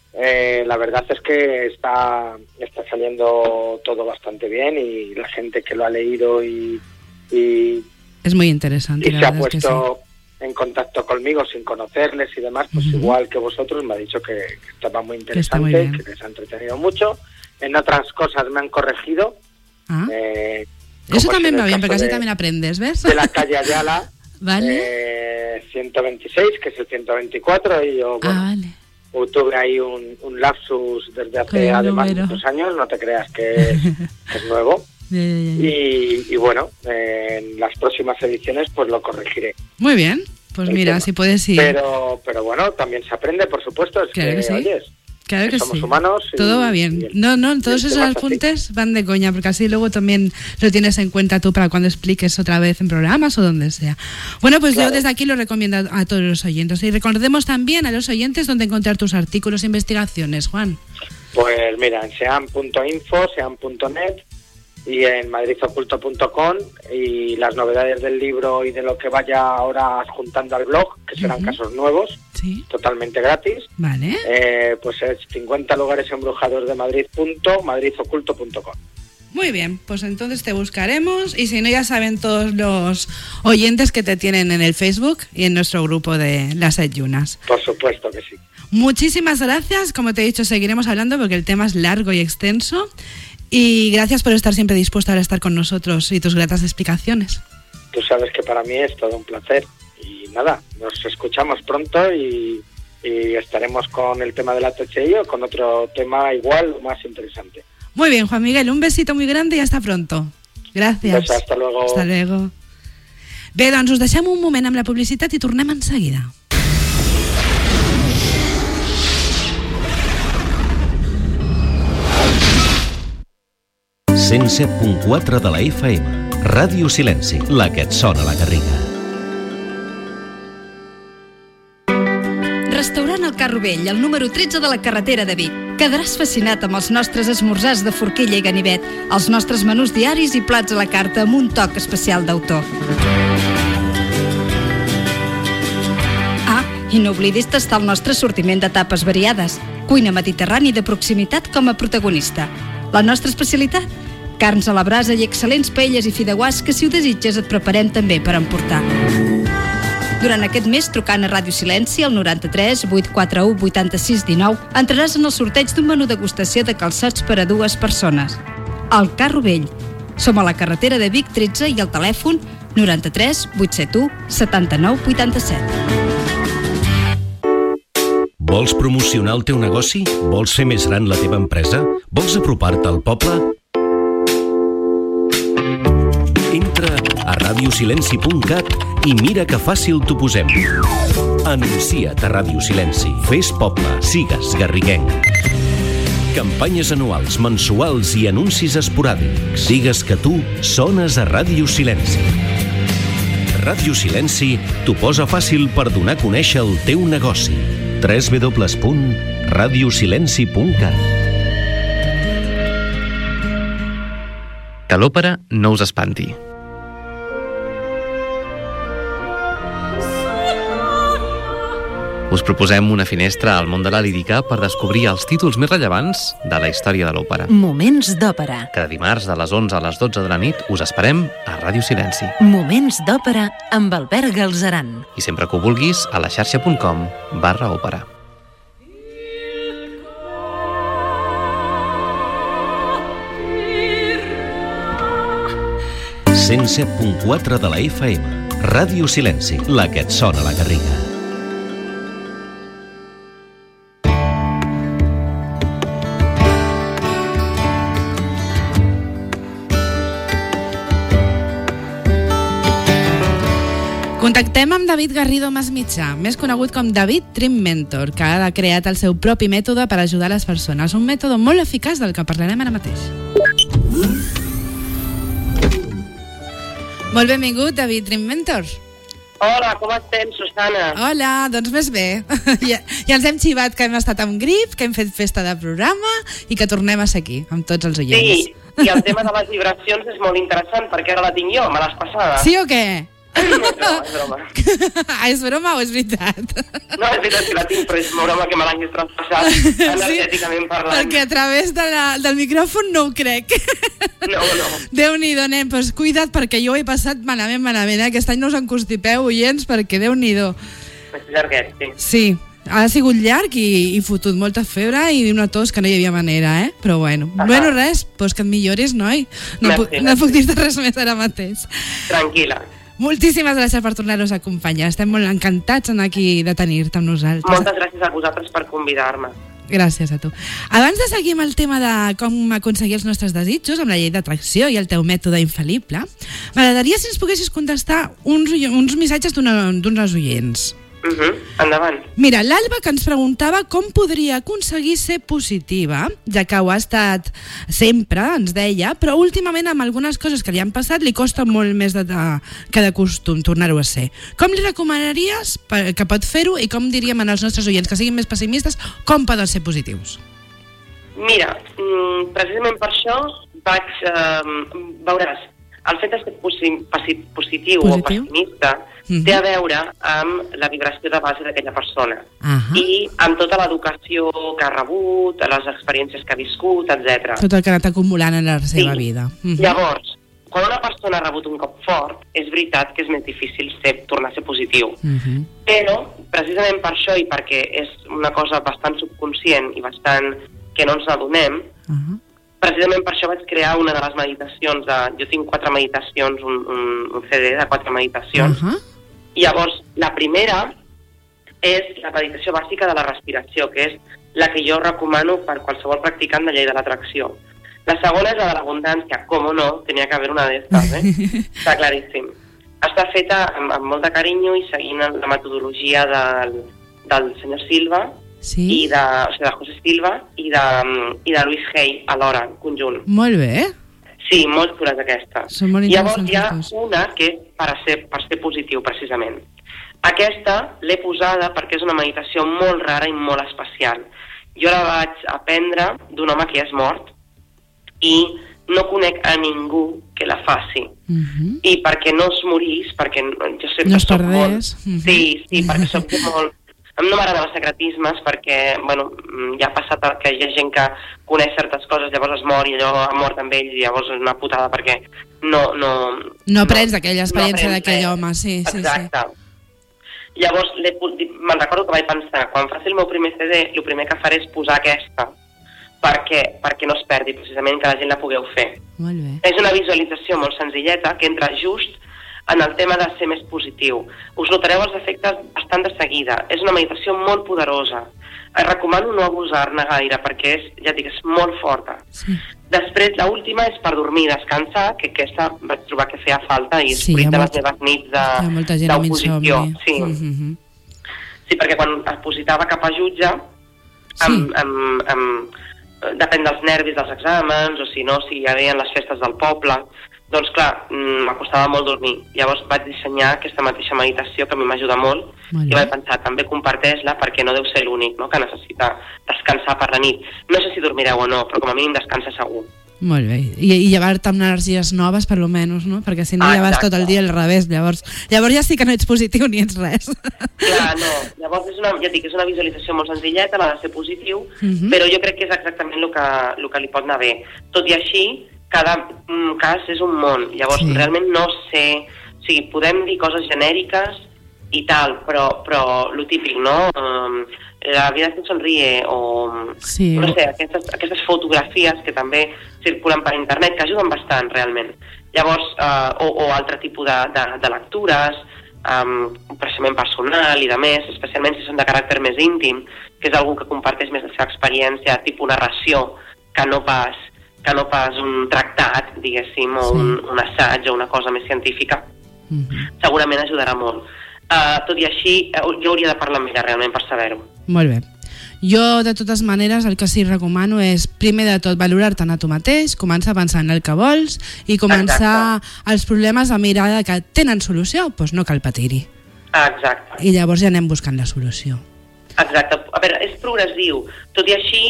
eh, la verdad es que está está saliendo todo bastante bien y la gente que lo ha leído y... y es muy interesante. Y la se ha verdad puesto... Es que sí. en contacto conmigo sin conocerles y demás, pues uh-huh. igual que vosotros, me ha dicho que, que estaba muy interesante, muy que les ha entretenido mucho. En otras cosas me han corregido. ¿Ah? Eh, Eso también va bien, porque así también aprendes, ¿ves? De la calle Ayala, ¿vale? eh, ciento veintiséis, que es el ciento veinticuatro, y yo, bueno, ah, vale. tuve ahí un, un lapsus desde hace además muchos años, no te creas que es, que es nuevo. Yeah, yeah, yeah. Y, y bueno, eh, en las próximas ediciones pues lo corregiré. Muy bien, pues mira, tema. si puedes ir. Pero, pero bueno, también se aprende, por supuesto, es claro que, que sí. oyes, claro que, que somos sí. humanos. Y, todo va bien. bien. No, no, todos esos apuntes van de coña, porque así luego también lo tienes en cuenta tú para cuando expliques otra vez en programas o donde sea. Bueno, pues claro. yo desde aquí lo recomiendo a, a todos los oyentes. Y recordemos también a los oyentes dónde encontrar tus artículos e investigaciones, Juan. Pues mira, en sean punto info, sean punto net y en madrid oculto punto com, y las novedades del libro y de lo que vaya ahora adjuntando al blog, que serán uh-huh. casos nuevos, ¿sí? totalmente gratis. Vale. Eh, pues es cincuenta lugares embrujados de Madrid punto madrid oculto punto com. Muy bien, pues entonces te buscaremos y si no ya saben todos los oyentes que te tienen en el Facebook y en nuestro grupo de Las Ayunas. Por supuesto que sí. Muchísimas gracias, como te he dicho seguiremos hablando porque el tema es largo y extenso. Y gracias por estar siempre dispuesto a estar con nosotros y tus gratas explicaciones. Tú sabes que para mí es todo un placer. Y nada, nos escuchamos pronto y, y estaremos con el tema de la T C I o con otro tema igual o más interesante. Muy bien, Juan Miguel, un besito muy grande y hasta pronto. Gràcies. Beso, hasta luego. Hasta luego. Bé, doncs us deixem un moment amb la publicitat i tornem en seguida. cent set punt quatre de la F M. Ràdio Silenci, la que et sona a la Garriga. Restaurant El Carro Vell, al número tretze de la carretera de Vic. Quedaràs fascinat amb els nostres esmorzars de forquilla i ganivet, els nostres menús diaris i plats a la carta amb un toc especial d'autor. Ah, i no oblidis tastar el nostre sortiment de tapes variades. Cuina mediterrani de proximitat com a protagonista. La nostra especialitat? Carns a la brasa i excel·lents paelles i fideuàs que, si ho desitges, et preparem també per emportar. Durant aquest mes, trucant a Ràdio Silenci al noranta-tres vuit quatre u vuitanta-sis dinou, entraràs en el sorteig d'un menú degustació de calçots per a dues persones. El Carro Vell. Som a la carretera de Vic tretze i al telèfon noranta-tres vuit set u setanta-nou vuitanta-set. Vols promocionar el teu negoci? Vols fer més gran la teva empresa? Vols apropar-te al poble? Entra a ràdio silenci punt cat i mira que fàcil t'ho posem. Anuncia't a Ràdio Silenci. Fes poble, sigues garriguenc. Campanyes anuals, mensuals i anuncis esporàdics. Digues que tu sones a Ràdio Silenci. Ràdio Silenci t'ho posa fàcil per donar a conèixer el teu negoci. w w w punt ràdio silenci punt cat. Que l'òpera no us espanti. Us proposem una finestra al món de la lírica per descobrir els títols més rellevants de la història de l'òpera. Moments d'òpera. Cada dimarts de les onze a les dotze de la nit us esperem a Ràdio Silenci. Moments d'òpera amb Albert Galzeran. I sempre que ho vulguis a la xarxa punt com barra òpera. cent set punt quatre de la F M. Ràdio Silenci, la que et sona a la Garriga. Contactem amb David Garrido Masmitjà, més conegut com David Dream Mentor, que ha creat el seu propi mètode per ajudar les persones. Un mètode molt eficaç del que parlarem ara mateix. Molt benvingut, David Dream Mentor. Hola, com estem, Susana? Hola, doncs més bé. Ja, ja ens hem xivat que hem estat amb grip, que hem fet festa de programa i que tornem a ser aquí, amb tots els oients. Sí, i el tema de les vibracions és molt interessant, perquè ara la tinc jo, me l'has passada. Sí o què? No, és broma, és broma. Ah, és broma o és veritat? No, és veritat que la tinc, però és broma que me l'hagis traspassat energèticament parlant. Perquè a través de la, del micròfon no ho crec. No, no. Déu-n'hi-do, nen, doncs cuida't, perquè jo ho he passat malament, malament. Eh? Aquest any no us encostipeu, oients, perquè Déu-n'hi-do. És llarguet, sí. Sí, ha sigut llarg i, i fotut molta febre i una tos que no hi havia manera, eh? Però bueno, uh-huh. bueno res, doncs que et milloris, noi. No, merci, puc, no puc dir-te res més ara mateix. Tranquil·la. Moltíssimes gràcies per tornar-nos a acompanyar. Estem molt encantats aquí de tenir-te amb nosaltres. Moltes gràcies a vosaltres per convidar-me. Gràcies a tu. Abans de seguir amb el tema de com aconseguir els nostres desitjos, amb la llei d'atracció i el teu mètode infal·lible, m'agradaria si ens poguessis contestar uns, uns missatges d'uns oients. Uh-huh. Endavant. Mira, l'Alba, que ens preguntava com podria aconseguir ser positiva, ja que ho ha estat sempre, ens deia, però últimament amb algunes coses que li han passat li costa molt més de, de, que de costum tornar-ho a ser. Com li recomanaries que pot fer-ho i com diríem als nostres oients que siguin més pessimistes, com poden ser positius? Mira, precisament per això vaig... Eh, veuràs, el fet de ser posi- positiu, positiu o pessimista uh-huh. té a veure amb la vibració de base d'aquella persona uh-huh. i amb tota l'educació que ha rebut, les experiències que ha viscut, etcètera. Tot el que ha anat acumulant en la seva sí. vida. Uh-huh. Llavors, quan una persona ha rebut un cop fort, és veritat que és més difícil ser, tornar a ser positiu. Uh-huh. Però, precisament per això i perquè és una cosa bastant subconscient i bastant que no ens n'adonem, uh-huh. precisament per això vaig crear una de les meditacions. De, jo tinc quatre meditacions, un, un, un C D de quatre meditacions. Uh-huh. I llavors, la primera és la meditació bàsica de la respiració, que és la que jo recomano per qualsevol practicant de llei de l'atracció. La segona és la de l'abundància. Com no, tenia que haver una d'estes, eh? Està claríssim. Està feta amb, amb molt de carinyo i seguint la metodologia del, del senyor Silva, sí. i de, o sigui, de José Silva i de, i de Luis Hay alhora, en conjunt. Molt bé. Sí, molt pures aquestes. Són molt interessants. Llavors hi ha una que és per ser, per ser positiu, precisament. Aquesta l'he posada perquè és una meditació molt rara i molt especial. Jo la vaig aprendre d'un home que ja és mort i no conec a ningú que la faci. Uh-huh. I perquè no es morís, perquè jo sempre no es soc perdés. molt... Uh-huh. Sí, sí, perquè soc molt... No m'agraden els secretismes perquè, bueno, ja ha passat que hi ha gent que coneix certes coses, llavors es mor i allò ha mort amb ell i llavors és una putada perquè no... No, no aprens d'aquella experiència no d'aquell home, sí, sí, exacte. Sí. Llavors, me'n recordo que vaig pensar, quan faci el meu primer C D, el primer que faré és posar aquesta perquè, perquè no es perdi, precisament que la gent la pugueu fer. Molt bé. És una visualització molt senzilleta que entra just en el tema de ser més positiu. Us notareu els efectes bastant de seguida. És una meditació molt poderosa. Es recomano no abusar-ne gaire perquè és, ja dic, és molt forta. Sí. Després, l'última és per dormir i descansar, que aquesta vaig trobar que feia falta i és sí, fruit de molt, les meves nits de, molta gent d'oposició. Sí. Mm-hmm. Sí, perquè quan es positava cap a jutge, amb, sí. amb, amb, depèn dels nervis dels exàmens, o si no, si hi havia les festes del poble, doncs clar, m'acostava molt dormir. Llavors vaig dissenyar aquesta mateixa meditació que a mi m'ajuda molt, molt i vaig pensar, també comparteix-la perquè no deu ser l'únic, no?, que necessita descansar per la nit. No sé si dormireu o no, però com a mínim descansa segur. Molt bé. I, i llevar-te amb energies noves, per lo menys, no? Perquè si no ah, lleves tot el dia al revés, llavors, llavors ja sí que no ets positiu ni ets res. Clar, no. Llavors és una, ja dic, és una visualització molt senzilleta, la de ser positiu, uh-huh. però jo crec que és exactament el que, el que li pot anar bé. Tot i així, cada cas és un món. Llavors, sí. realment no sé... O sigui, podem dir coses genèriques i tal, però, però lo típic, no? Um, la vida se sonríe o... Sí. No sé, aquestes, aquestes fotografies que també circulen per internet, que ajuden bastant, realment. Llavors, uh, o, o altre tipus de, de, de lectures, um, un creixement personal i de més, especialment si són de caràcter més íntim, que és algú que comparteix més la seva experiència, tipus narració, que no pas... que no pas un tractat, diguéssim, o sí. un, un assaig o una cosa més científica, mm-hmm. segurament ajudarà molt. Uh, tot i així, jo hauria de parlar amb ella realment per saber-ho. Molt bé. Jo, de totes maneres, el que sí recomano és, primer de tot, valorar-te'n a tu mateix, començar a pensar en el que vols i començar Exacte. Els problemes a mirar que tenen solució, doncs no cal patir-hi. Exacte. I llavors ja anem buscant la solució. Exacte. A veure, és progressiu. Tot i així...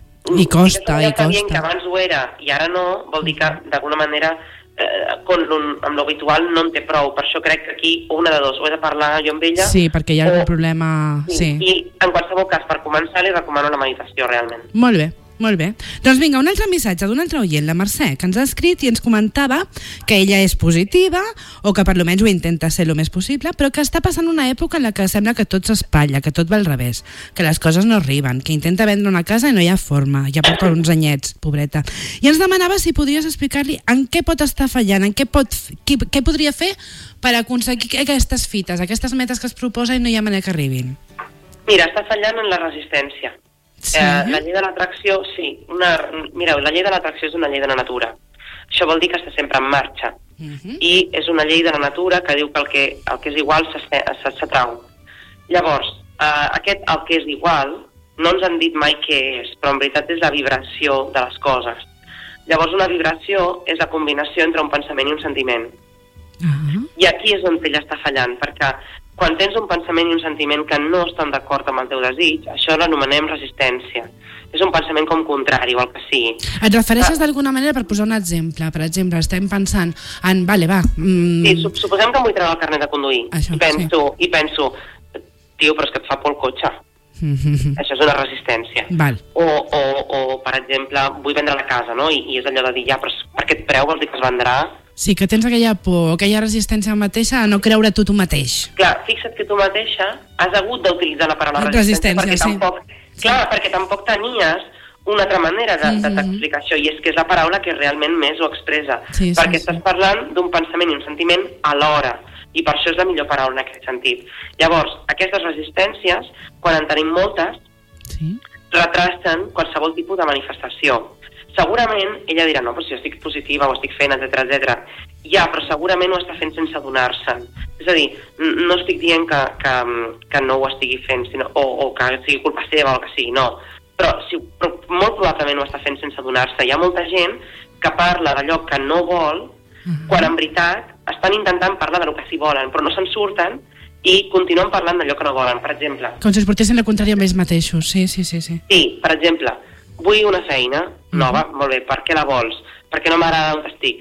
I costa, i costa. Que abans ho era i ara no, vol dir que, d'alguna manera, eh, con, amb l'habitual no en té prou. Per això crec que aquí, una de dos, ho he de parlar jo amb ella... Sí, perquè hi ha o... algun problema... Sí. I, en qualsevol cas, per començar, li recomano la meditació, realment. Molt bé. Molt bé. Doncs vinga, un altre missatge d'un altre oient, la Mercè, que ens ha escrit i ens comentava que ella és positiva, o que per lo menys ho intenta ser el més possible, però que està passant una època en la que sembla que tot s'espatlla, que tot va al revés, que les coses no arriben, que intenta vendre una casa i no hi ha forma, ja porta uns anyets, pobreta. I ens demanava si podries explicar-li en què pot estar fallant, en què, pot, què, què podria fer per aconseguir aquestes fites, aquestes metes que es proposa i no hi ha manera que arribin. Mira, està fallant en la resistència. Sí. Eh, la llei de l'atracció, sí. Una, mireu, la llei de l'atracció és una llei de la natura. Això vol dir que està sempre en marxa. Uh-huh. I és una llei de la natura que diu que el que, el que és igual s'atrau. Llavors, eh, aquest el que és igual no ens han dit mai què és, però en veritat és la vibració de les coses. Llavors, una vibració és la combinació entre un pensament i un sentiment. Uh-huh. I aquí és on ella està fallant, perquè quan tens un pensament i un sentiment que no estan d'acord amb el teu desig, això l'anomenem resistència. És un pensament com contrari o el que sigui. Et refereixes d'alguna manera, per posar un exemple? Per exemple, estem pensant en... Vale, va... Mm... Sí, suposem que em vull treure el carnet de conduir. Això, I, penso, sí. I penso, tio, però és que et fa por el cotxe. Mm-hmm. Això és una resistència. Val. O, o, o, per exemple, vull vendre la casa, no? I, i és allò de dir, ja, però per aquest preu vols dir que es vendrà? Sí, que tens aquella por, aquella resistència mateixa a no creure tu tu mateix. Clar, fixa't que tu mateixa has hagut d'utilitzar la paraula resistència, resistència perquè, sí. tampoc, clar, perquè tampoc tenies una altra manera de, mm-hmm. de t'explicar això, i és que és la paraula que realment més ho expressa, sí, perquè sí, estàs sí. parlant d'un pensament i un sentiment alhora, i per això és la millor paraula en aquest sentit. Llavors, aquestes resistències, quan en tenim moltes, sí. retrasen qualsevol tipus de manifestació. Segurament ella dirà, no, però si jo estic positiva o estic fent, etcètera, etcètera. Ja, però segurament ho està fent sense adonar-se'n. És a dir, no estic dient que, que, que no ho estigui fent, sinó, o, o que sigui culpa seva o que sigui, no. Però, si, però molt probablement ho està fent sense adonar-se. Hi ha molta gent que parla d'allò que no vol, uh-huh. quan en veritat estan intentant parlar d'allò que sí volen, però no se'n surten i continuen parlant d'allò que no volen, per exemple. Com si es portessin la contrària amb ells mateixos, sí, sí, sí. Sí, sí per exemple... Vull una feina nova, uh-huh. molt bé, per què la vols? Perquè no m'agrada on estic.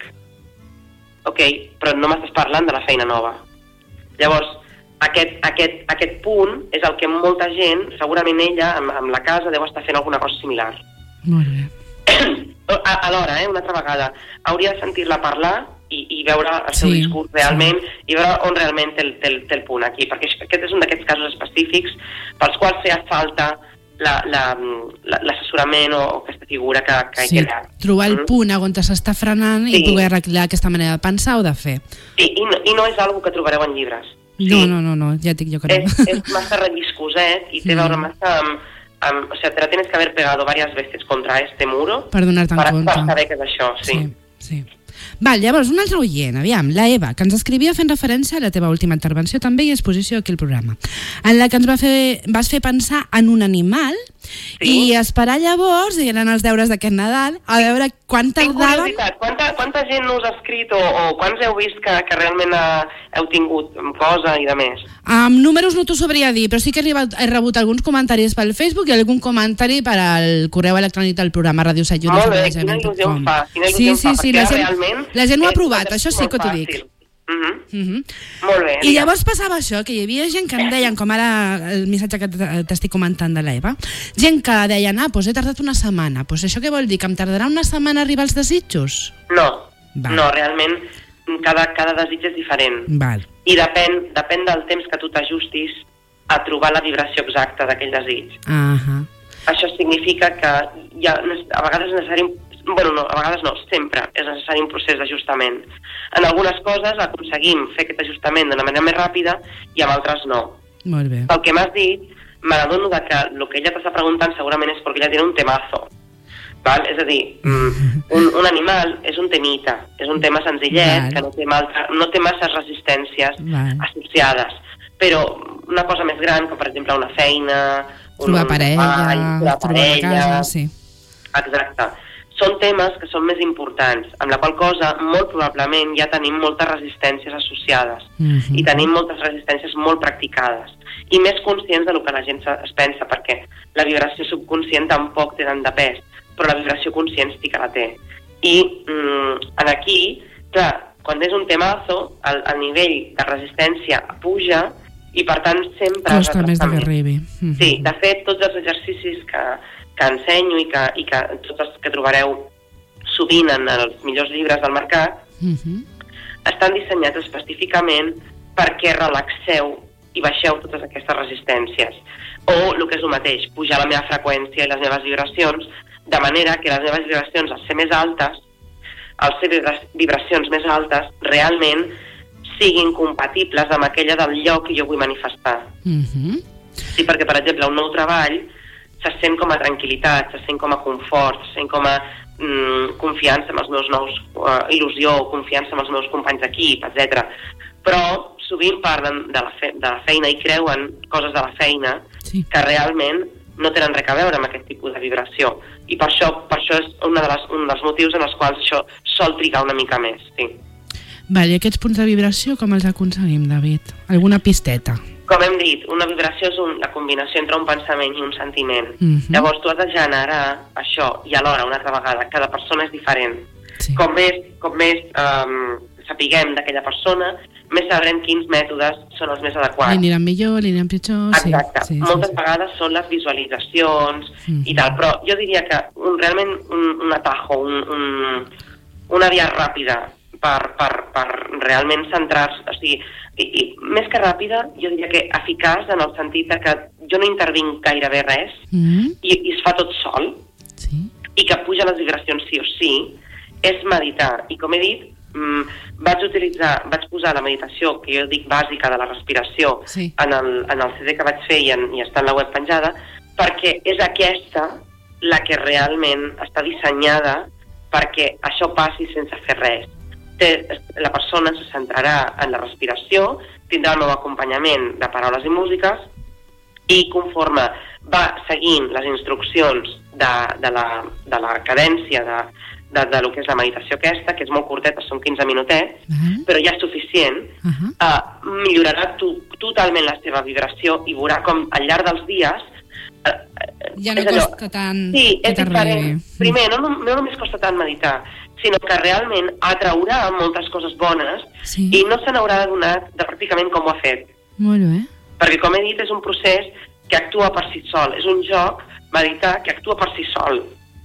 Ok, però no m'estàs parlant de la feina nova. Llavors, aquest, aquest, aquest punt és el que molta gent, segurament ella, amb, amb la casa, deu estar fent alguna cosa similar. Molt bé. Alhora, eh, una altra vegada, hauria de sentir-la parlar i, i veure el seu sí, discurs realment, sí. i veure on realment té el, té, el, té el punt aquí, perquè aquest és un d'aquests casos específics pels quals feia falta l'assessorament la, la, o aquesta figura que, que sí, he creat. Trobar el mm. punt on s'està frenant sí. i poder arreglar aquesta manera de pensar o de fer. Sí, i no, i no és algo que trobareu en llibres. Sí. No, no, no, no, ja et dic jo que no. És, és massa relliscoset i té a veure massa amb, amb... O sea, te la tienes que haber pegado varias veces contra este muro per donar-te'n compte. Per saber què és això, sí. Sí, sí. Val, llavors, un altre oient, aviam, la Eva, que ens escrivia fent referència a la teva última intervenció també i exposició aquí al programa, en la que ens va fer, vas fer pensar en un animal sí. i esperar llavors, i eren els deures d'aquest Nadal, a veure quan tardàvem... Quanta, quanta gent us ha escrit o, o quants heu vist que, que realment ha, heu tingut cosa i de més? Amb números no t'ho sabria dir, però sí que he, arribat, he rebut alguns comentaris pel Facebook i algun comentari per al correu electrònic del programa Radio set. Molt bé, quina il·lusió em fa, quina il·lusió sí, em fa, sí, sí, la gent, realment... La gent ho ha provat, això sí que t'ho dic. Uh -huh. Uh -huh. Molt bé. I llavors passava això, que hi havia gent que em deien, com ara el missatge que t'estic comentant de l'Eva, gent que deien, ah, doncs he tardat una setmana. Doncs això què vol dir? Que em tardarà una setmana arribar als desitjos? No, Val. no, realment cada, cada desig és diferent. Val. I depèn, depèn del temps que tu t'ajustis a trobar la vibració exacta d'aquell desig. Uh -huh. Això significa que hi ha, a vegades és necessari bueno, no, a vegades no, sempre és necessari un procés d'ajustament. En algunes coses aconseguim fer aquest ajustament d'una manera més ràpida i en altres no. Molt bé. Pel que m'has dit, me n'adono que el que ella t'està preguntant segurament és perquè ella té un temazo. Val? És a dir, un, un animal és un temita, és un tema senzillet, Val. que no té, malta, no té masses resistències Val. associades. però una cosa més gran, com per exemple una feina, un, trobar parella, treball, trobar, trobar parella, una casa, sí. Exacte. Són temes que són més importants, amb la qual cosa molt probablement ja tenim moltes resistències associades Mm-hmm. i tenim moltes resistències molt practicades i més conscients del que la gent es pensa, perquè la vibració subconscient tampoc té tant de pes, però la vibració conscient sí que la té. I mm, en aquí, clar, quan és un temazo, el, el nivell de resistència puja i per tant sempre... Costa més de que arribi. Mm-hmm. Sí, de fet, tots els exercicis que, que ensenyo i que, i que tots els que trobareu sovint en els millors llibres del mercat Mm-hmm. estan dissenyats específicament perquè relaxeu i baixeu totes aquestes resistències. O, el que és el mateix, pujar la meva freqüència i les meves vibracions, de manera que les meves vibracions, al ser més altes, al ser vibracions més altes, realment siguin compatibles amb aquella del lloc que jo vull manifestar. Mm-hmm. Sí, perquè, per exemple, un nou treball se sent com a tranquil·litat, se sent com a confort, se sent com a mm, confiança en els meus nous, uh, il·lusió, confiança en els meus companys d'equip, etcètera. Però sovint parlen de la, fe de la feina i creuen coses de la feina sí. que realment no tenen res a veure amb aquest tipus de vibració. I per això, per això és una de les, un dels motius en els quals això sol trigar una mica més. Sí. Vale, i aquests punts de vibració com els aconseguim, David? Alguna pisteta? Com hem dit, una vibració és un, la combinació entre un pensament i un sentiment. Mm-hmm. Llavors tu has de generar això i alhora, una altra vegada, cada persona és diferent. Sí. Com més, com més um, sapiguem d'aquella persona, més sabrem quins mètodes són els més adequats. Li aniran millor, li aniran pitjor... Exacte. Sí, sí, Moltes sí, sí. vegades són les visualitzacions mm-hmm. i tal, però jo diria que un, realment un, un atajo, un, un, una via ràpida per, per, per realment centrar-se, o sigui, i, i més que ràpida, jo diria que eficaç en el sentit que jo no intervinc gairebé res Mm-hmm. i, i es fa tot sol Sí. i que puja les vibracions sí o sí, és meditar. I com he dit, mmm, vaig utilitzar, vaig posar la meditació, que jo dic bàsica de la respiració, Sí. en, el, en el C D que vaig fer i, en, i està en la web penjada, perquè és aquesta la que realment està dissenyada perquè això passi sense fer res. Té, la persona se centrarà en la respiració, tindrà el meu acompanyament de paraules i músiques i conforme va seguint les instruccions de, de, la, de la cadència de, de, de lo que és la meditació aquesta, que és molt curteta, són quinze minutets, Uh-huh. però ja és suficient, Uh-huh. uh, millorarà to, totalment la seva vibració i veurà com al llarg dels dies uh, Ja no és allò, costa tant sí, que és diferent. t'arribi. Primer, no, no, no només costa tant meditar, sinó que realment atraurà moltes coses bones Sí. i no se n'haurà adonat de pràcticament com ho ha fet. Molt bé. Perquè, com he dit, és un procés que actua per si sol. És un joc, meditar, que actua per si sol.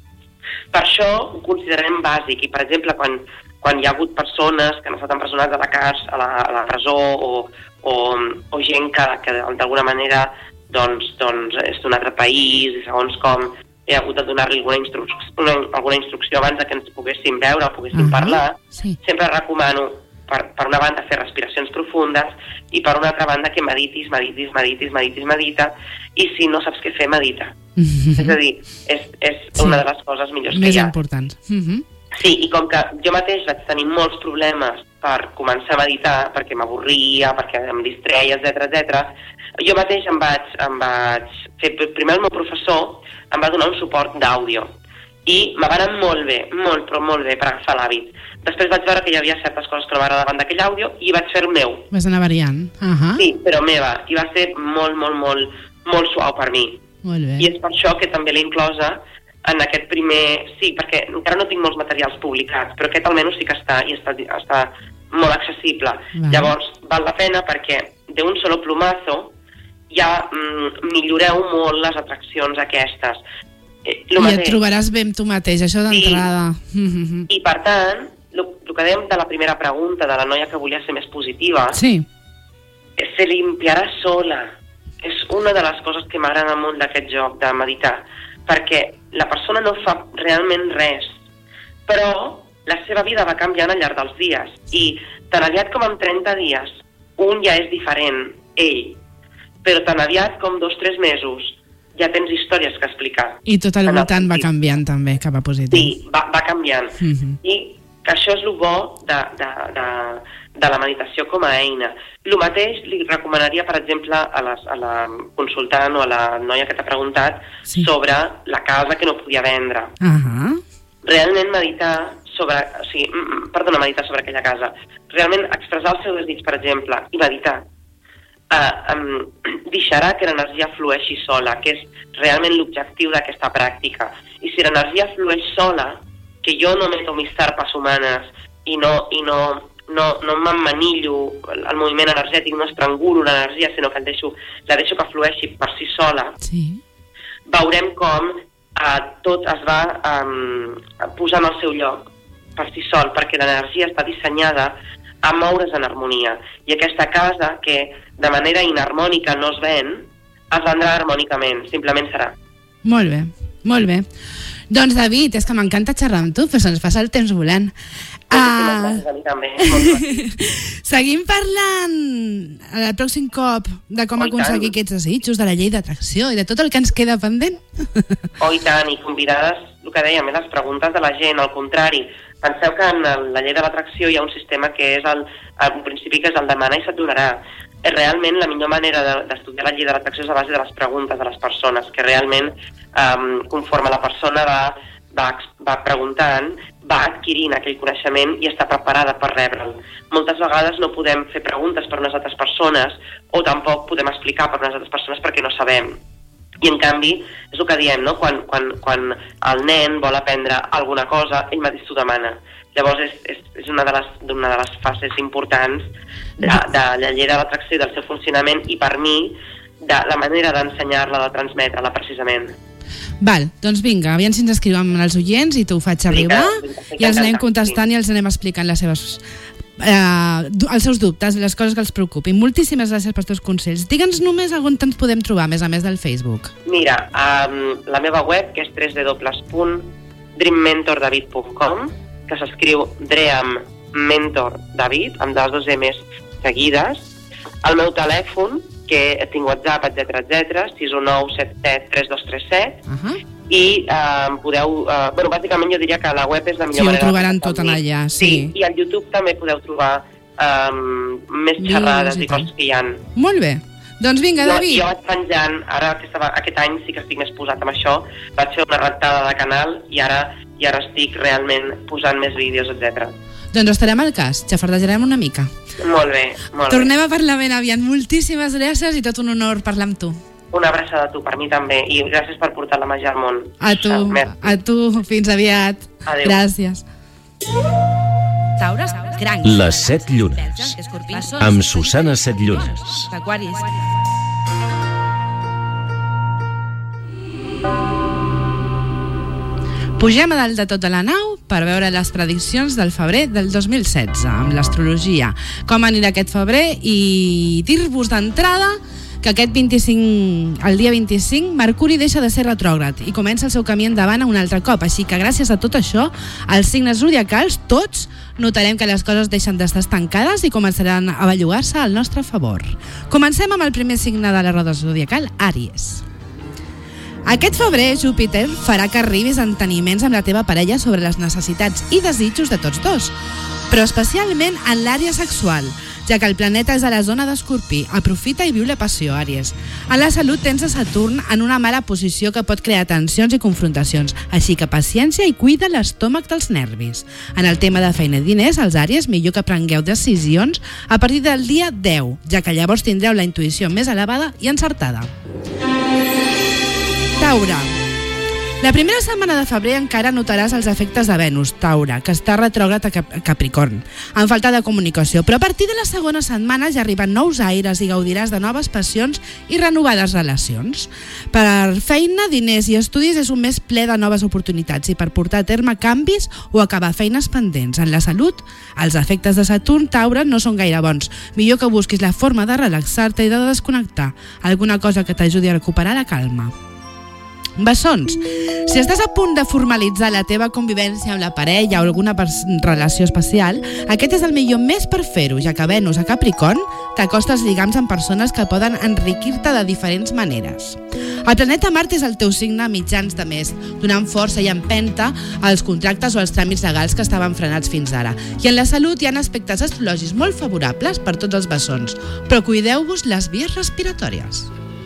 Per això ho considerem bàsic. I, per exemple, quan, quan hi ha hagut persones que han estat empresonats a la, cas, a la, a la presó o, o, o gent que, que d'alguna manera doncs, doncs és d'un altre país i segons com he hagut de donar-li alguna, instru una, alguna instrucció abans de que ens poguéssim veure o poguéssim Uh-huh. parlar, Sí. sempre recomano per, per una banda fer respiracions profundes i per una altra banda que meditis, meditis, meditis, meditis, medita i si no saps què fer, medita. És a dir, és, és Sí. una de les coses millors Més que hi ha. importants. Uh-huh. Sí, i com que jo mateix vaig tenir molts problemes per començar a meditar, perquè m'avorria, perquè em distreia, etcètera, etcètera, jo mateix em vaig, em vaig fer... Primer el meu professor em va donar un suport d'àudio i me va anar molt bé, molt, però molt bé per agafar l'hàbit. Després vaig veure que hi havia certes coses que no m'agradaven d'aquell àudio i vaig fer el meu. Vas anar variant. Uh-huh. Sí, però meva, i va ser molt, molt, molt, molt suau per mi. Molt bé. I és per això que també l'he inclosa en aquest primer... Sí, perquè encara no tinc molts materials publicats, però aquest almenys sí que està, i està, està molt accessible. Val. Llavors, val la pena perquè d'un solo plumazo ja mm, milloreu molt les atraccions aquestes. Eh, I et trobaràs bé amb tu mateix, això d'entrada. Sí. Uh-huh. I per tant, el que dèiem de la primera pregunta de la noia que volia ser més positiva, Sí. se limpiarà sola. És una de les coses que m'agrada molt d'aquest joc de meditar, perquè la persona no fa realment res, però la seva vida va canviant al llarg dels dies i tan aviat com en trenta dies un ja és diferent, ell, però tan aviat com dos o tres mesos ja tens històries que explicar. I tot al En el voltant va sentit. canviant també, cap a positiu. Sí, va, va canviant. Uh-huh. I que això és el bo de, de, de, de la meditació com a eina. El mateix li recomanaria, per exemple, a, les, a la consultant o a la noia que t'ha preguntat sí. sobre la casa que no podia vendre. Uh-huh. Realment meditar sobre... O sigui, perdona, meditar sobre aquella casa. Realment expressar el seu desig, per exemple, i meditar. Uh, um, deixarà que l'energia flueixi sola, que és realment l'objectiu d'aquesta pràctica. I si l'energia flueix sola, que jo no meto mis tarpes humanes i no, i no, no, no m'emmanillo el moviment energètic, no estrangulo l'energia, sinó que el deixo, la deixo que flueixi per si sola, sí. veurem com uh, tot es va um, posar en el seu lloc per si sol, perquè l'energia està dissenyada a moure's en harmonia. I aquesta casa, que de manera inharmònica no es ven, es vendrà harmònicament, simplement serà. Molt bé, molt bé. Doncs, David, és que m'encanta xerrar amb tu, però se'ns passa el temps volant. Uh... Seguim parlant el pròxim cop de com oh, aconseguir aquests desitjos, de la llei d'atracció i de tot el que ens queda pendent. Oh, i tant, i convidades, el que dèiem, les preguntes de la gent, al contrari. Penseu que en la llei de l'atracció hi ha un sistema que és el, un principi que és el demana i se't donarà. Realment la millor manera d'estudiar la llei de l'atracció és a base de les preguntes de les persones, que realment um, conforme la persona va, va, va preguntant, va adquirint aquell coneixement i està preparada per rebre'l. Moltes vegades no podem fer preguntes per unes altres persones o tampoc podem explicar per unes altres persones perquè no sabem. I en canvi, és el que diem, no? Quan, quan, quan el nen vol aprendre alguna cosa, ell mateix t'ho demana. Llavors és, és, és una, de les, una de les fases importants de, de la llei de l'atracció i del seu funcionament i per mi de la manera d'ensenyar-la, de transmetre-la precisament. Val, doncs vinga, aviam si ens escrivim els oients i t'ho faig arribar i els anem contestant i els anem explicant les seves, eh, els seus dubtes, les coses que els preocupin. Moltíssimes gràcies per tots consells. Digue'ns només on ens podem trobar, més a més del Facebook. Mira, um, la meva web, que és w w w punt dream mentor david punt com, que s'escriu Dream Mentor David, amb les dos M's seguides. El meu telèfon, que tinc WhatsApp, etcètera, etcètera, sis u nou set set tres dos tres set, uh-huh. i eh, podeu... Eh, bueno, bàsicament jo diria que la web és la millor sí, manera... Sí, ho trobaran tot en allà, sí. sí. I al YouTube també podeu trobar eh, més xerrades i coses que hi ha. Molt bé. Doncs vinga, jo, David. Jo vaig penjant, ara aquesta, aquest any sí que estic més posat amb això, vaig fer una rentada de canal i ara i ara estic realment posant més vídeos, etcètera. Doncs estarem al cas, xafardejarem una mica. Molt bé, molt Tornem bé. a parlar ben aviat. Moltíssimes gràcies i tot un honor parlar amb tu. Una abraçada a tu, per mi també, i gràcies per portar la màgia al món. A tu, a tu, fins aviat. Adéu. Gràcies. Taures, crancs. Les set llunes, amb Susana Set Llunes. Aquaris. Pugem a dalt de tota la nau per veure les prediccions del febrer del dos mil setze, amb l'astrologia. Com anirà aquest febrer i dir-vos d'entrada que aquest vint-i-cinc, el dia vint-i-cinc, Mercuri deixa de ser retrògrad i comença el seu camí endavant un altre cop. Així que gràcies a tot això, els signes zodiacals, tots, notarem que les coses deixen d'estar estancades i començaran a bellugar-se al nostre favor. Comencem amb el primer signe de la roda zodiacal, Àries. Aquest febrer, Júpiter farà que arribis a enteniments amb la teva parella sobre les necessitats i desitjos de tots dos, però especialment en l'àrea sexual, ja que el planeta és a la zona d'Escorpí. Aprofita i viu la passió, Àries. En la salut tens a Saturn en una mala posició que pot crear tensions i confrontacions, així que paciència i cuida l'estómac dels nervis. En el tema de feina i diners, els Àries, millor que prengueu decisions a partir del dia deu, ja que llavors tindreu la intuïció més elevada i encertada. Taure. La primera setmana de febrer encara notaràs els efectes de Venus, Taure, que està retrògrad a Capricorn, amb falta de comunicació, però a partir de la segona setmana ja arriben nous aires i gaudiràs de noves passions i renovades relacions. Per feina, diners i estudis és un mes ple de noves oportunitats i per portar a terme canvis o acabar feines pendents. En la salut, els efectes de Saturn, Taure, no són gaire bons. Millor que busquis la forma de relaxar-te i de desconnectar, alguna cosa que t'ajudi a recuperar la calma. Bessons. Si estàs a punt de formalitzar la teva convivència amb la parella o alguna relació especial, aquest és el millor mes per fer-ho, ja que Venus a Capricorn t'acosta els lligams amb persones que poden enriquir-te de diferents maneres. El planeta Mart és el teu signe a mitjans de mes, donant força i empenta als contractes o als tràmits legals que estaven frenats fins ara. I en la salut hi ha aspectes astrològics molt favorables per tots els bessons, però cuideu-vos les vies respiratòries.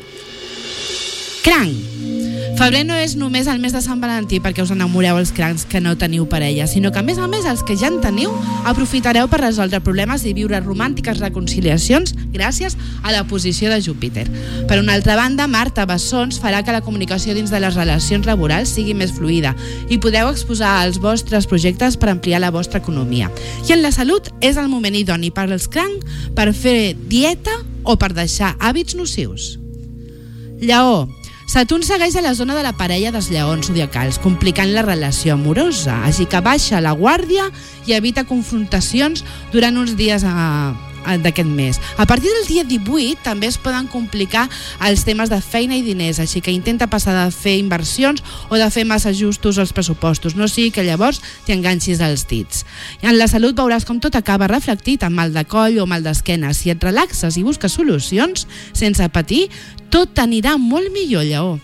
Cranc. Febrer no és només el mes de Sant Valentí perquè us enamoreu els crancs que no teniu parella, sinó que a més a més els que ja en teniu aprofitareu per resoldre problemes i viure romàntiques reconciliacions gràcies a la posició de Júpiter. Per una altra banda, Mart a Bessons farà que la comunicació dins de les relacions laborals sigui més fluida i podeu exposar els vostres projectes per ampliar la vostra economia. I en la salut és el moment idoni per als crancs per fer dieta o per deixar hàbits nocius. Lleó. Saturn segueix a la zona de la parella dels lleons zodiacals, complicant la relació amorosa, així que baixa la guàrdia i evita confrontacions durant uns dies a, a, d'aquest mes. A partir del dia divuit també es poden complicar els temes de feina i diners, així que intenta passar de fer inversions o de fer massa ajustos als pressupostos, no sigui que llavors t'hi enganxis als dits. I en la salut veuràs com tot acaba reflectit en mal de coll o mal d'esquena. Si et relaxes i busques solucions sense patir, tot anirà molt millor, Lleó.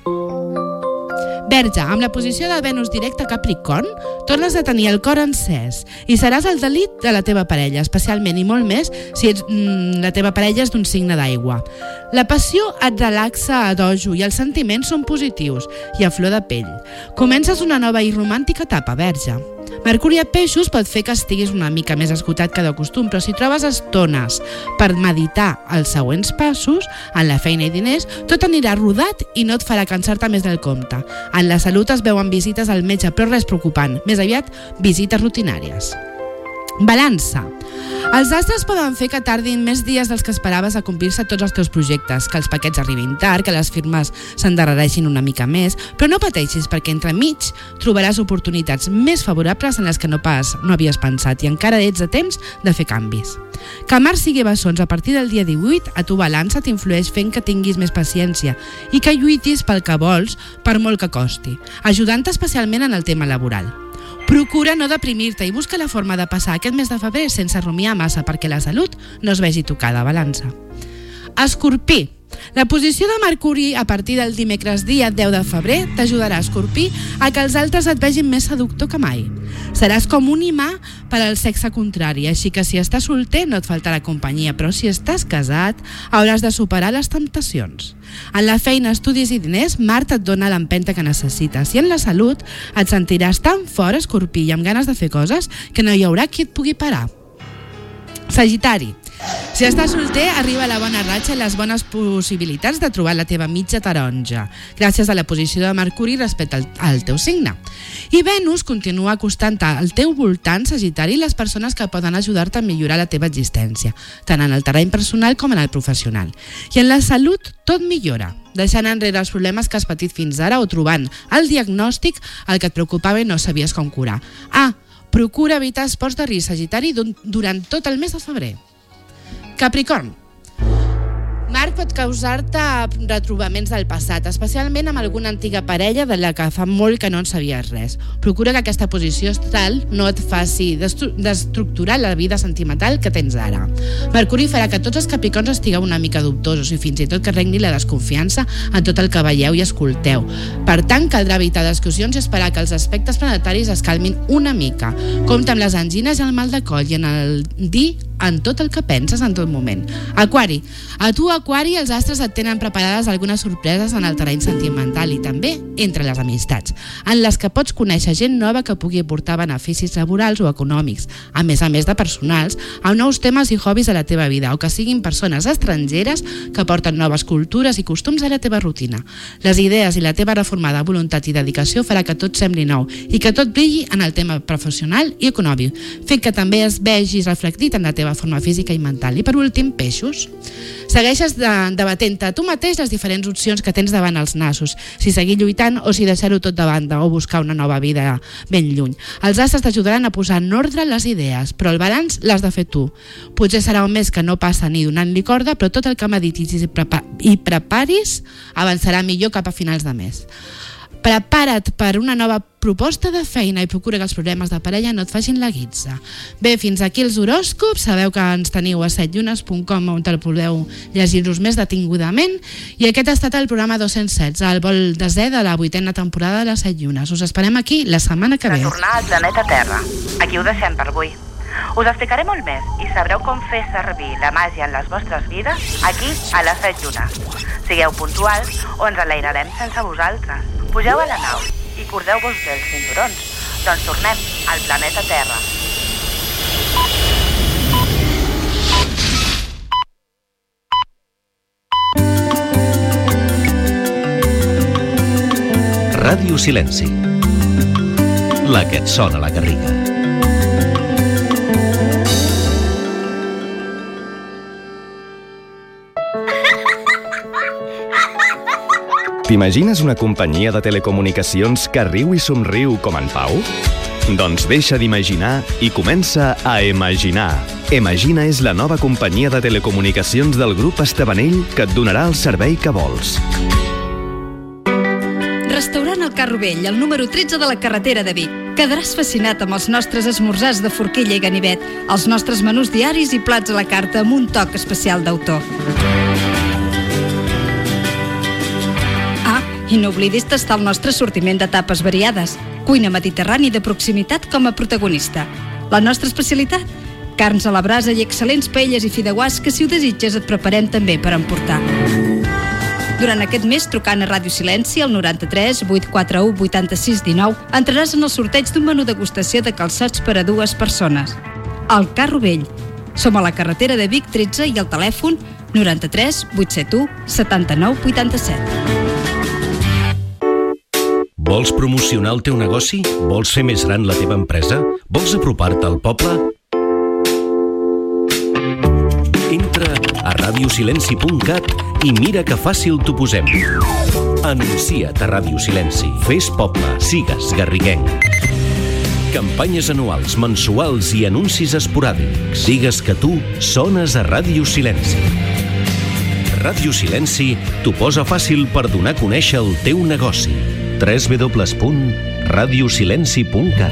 Verge, amb la posició de Venus directe a Capricorn, tornes a tenir el cor encès i seràs el delit de la teva parella, especialment i molt més si ets, mm, la teva parella és d'un signe d'aigua. La passió et relaxa a dojo i els sentiments són positius i a flor de pell. Comences una nova i romàntica etapa, Verge. Mercuri a Peixos pot fer que estiguis una mica més esgotat que de costum, però si trobes estones per meditar els següents passos, en la feina i diners, tot anirà rodat i no et farà cansar-te més del compte. En la salut es veuen visites al metge, però res preocupant, més aviat visites rutinàries. Balança. Els astres poden fer que tardin més dies dels que esperaves a complir-se tots els teus projectes, que els paquets arribin tard, que les firmes s'endarrereixin una mica més, però no pateixis perquè entremig trobaràs oportunitats més favorables en les que no pas no havies pensat i encara ets a temps de fer canvis. Que Mart sigui Bessons a partir del dia divuit, a tu Balança t'influeix fent que tinguis més paciència i que lluitis pel que vols per molt que costi, ajudant-te especialment en el tema laboral. Procura no deprimir-te i busca la forma de passar aquest mes de febrer sense rumiar massa perquè la salut no es vegi tocada, Balança. Escorpí. La posició de Mercuri a partir del dimecres dia deu de febrer t'ajudarà, Escorpí, a que els altres et vegin més seductor que mai. Seràs com un imà per al sexe contrari, així que si estàs solter no et faltarà companyia, però si estàs casat hauràs de superar les temptacions. En la feina, estudis i diners, Mart et dona l'empenta que necessites i en la salut et sentiràs tan fort, Escorpí, i amb ganes de fer coses que no hi haurà qui et pugui parar. Sagitari. Si estàs solter, arriba la bona ratxa i les bones possibilitats de trobar la teva mitja taronja, gràcies a la posició de Mercuri respecte al, al teu signe. I Venus continua acostant al teu voltant, Sagitari, les persones que poden ajudar-te a millorar la teva existència, tant en el terreny personal com en el professional. I en la salut, tot millora, deixant enrere els problemes que has patit fins ara o trobant el diagnòstic el que et preocupava i no sabies com curar. Ah, procura evitar esports de risc, Sagitari, durant tot el mes de febrer. Capricorn. Mart pot causar-te retrobaments del passat, especialment amb alguna antiga parella de la que fa molt que no en sabies res. Procura que aquesta posició astral no et faci destru- destructurar la vida sentimental que tens ara. Mercuri farà que tots els capricorns estigueu una mica dubtosos i fins i tot que regni la desconfiança en tot el que veieu i escolteu. Per tant, caldrà evitar discussions i esperar que els aspectes planetaris es calmin una mica. Compte amb les angines i el mal de coll i en el dir en tot el que penses en tot moment. Aquari. A tu, Aquari, els astres et tenen preparades algunes sorpreses en el terreny sentimental i també entre les amistats, en les que pots conèixer gent nova que pugui aportar beneficis laborals o econòmics, a més a més de personals, amb nous temes i hobbies a la teva vida, o que siguin persones estrangeres que porten noves cultures i costums a la teva rutina. Les idees i la teva reformada voluntat i dedicació farà que tot sembli nou i que tot brilli en el tema professional i econòmic, fent que també es vegis reflectit en la teva forma física i mental. I per últim, Peixos. Segueixes de, debatent-te a tu mateix les diferents opcions que tens davant els nassos, si seguir lluitant o si deixar-ho tot de banda o buscar una nova vida ben lluny. Els astres t'ajudaran a posar en ordre les idees, però el balanç l'has de fer tu. Potser serà un mes que no passa ni donant-li corda, però tot el que meditis i, prepa- i preparis avançarà millor cap a finals de mes. Prepara't per una nova proposta de feina i procura que els problemes de parella no et facin la guitza. Bé, fins aquí els horòscops. Sabeu que ens teniu a set llunes punt com on el podeu llegir-vos més detingudament. I aquest ha estat el programa dos-cents setze, el vol desè de la vuitena temporada de les set llunes. Us esperem aquí la setmana que ve. Retornar al planeta Terra. Aquí ho deixem per avui. Us explicaré molt més i sabreu com fer servir la màgia en les vostres vides aquí a les set llunes. Sigueu puntuals o ens alegrarem sense vosaltres. Pugeu a la nau i cordeu-vos dels cinturons. Doncs tornem al planeta Terra. Ràdio Silenci. La que et sona la garriga. T'imagines una companyia de telecomunicacions que riu i somriu com en Pau? Doncs deixa d'imaginar i comença a imaginar. Imagina és la nova companyia de telecomunicacions del grup Estevanell que et donarà el servei que vols. Restaurant El Carro Vell, el número tretze de la carretera de Vic. Quedaràs fascinat amb els nostres esmorzars de forquilla i ganivet, els nostres menús diaris i plats a la carta amb un toc especial d'autor. I no oblidis tastar el nostre sortiment de tapes variades. Cuina mediterrani de proximitat com a protagonista. La nostra especialitat? Carns a la brasa i excel·lents paelles i fideuàs que, si ho desitges, et preparem també per emportar. Durant aquest mes, trucant a Ràdio Silenci al noranta-tres vuit quatre u vuitanta-sis dinou, entraràs en el sorteig d'un menú degustació de calçats per a dues persones. El Carro Vell. Som a la carretera de Vic tretze i al telèfon noranta-tres vuit set u setanta-nou vuitanta-set. Vols promocionar el teu negoci? Vols fer més gran la teva empresa? Vols apropar-te al poble? Entra a ràdio silenci punt cat i mira que fàcil t'ho posem. Anuncia't a Ràdio Silenci. Fes poble, sigues garriguenc. Campanyes anuals, mensuals i anuncis esporàdics. Digues que tu sones a Ràdio Silenci. Ràdio Silenci t'ho posa fàcil per donar a conèixer el teu negoci. w w w punt ràdio silenci punt cat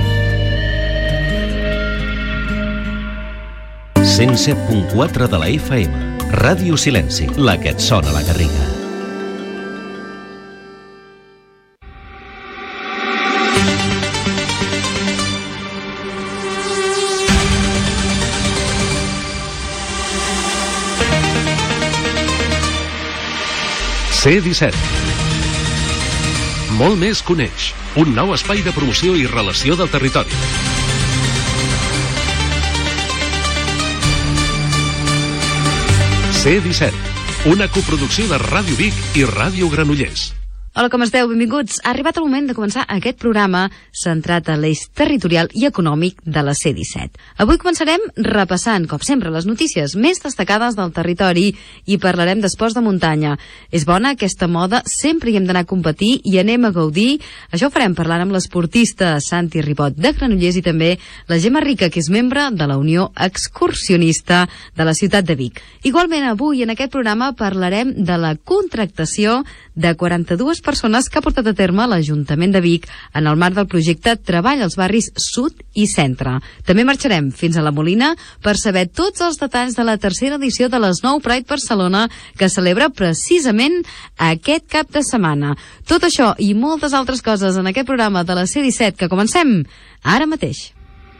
cent set punt quatre de la F M. Ràdio Silenci, la que et sona la garriga. C disset. Molt més coneix. Un nou espai de promoció i relació del territori. C disset. Una coproducció de Ràdio Vic i Ràdio Granollers. Hola, com esteu? Benvinguts. Ha arribat el moment de començar aquest programa centrat a l'eix territorial i econòmic de la C disset. Avui començarem repassant, com sempre, les notícies més destacades del territori i parlarem d'esports de muntanya. És bona aquesta moda, sempre hi hem d'anar a competir i anem a gaudir. Això ho farem parlant amb l'esportista Santi Ribot de Granollers i també la Gemma Rica, que és membre de la Unió Excursionista de la ciutat de Vic. Igualment, avui en aquest programa parlarem de la contractació de quaranta-dues persones que ha portat a terme l'Ajuntament de Vic en el marc del projecte Treball als barris Sud i Centre. També marxarem fins a la Molina per saber tots els detalls de la tercera edició de l'Snow Pride Barcelona, que celebra precisament aquest cap de setmana. Tot això i moltes altres coses en aquest programa de la C disset que comencem ara mateix.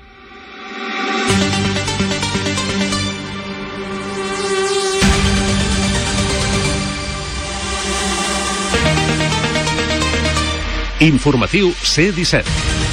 Informatiu C disset.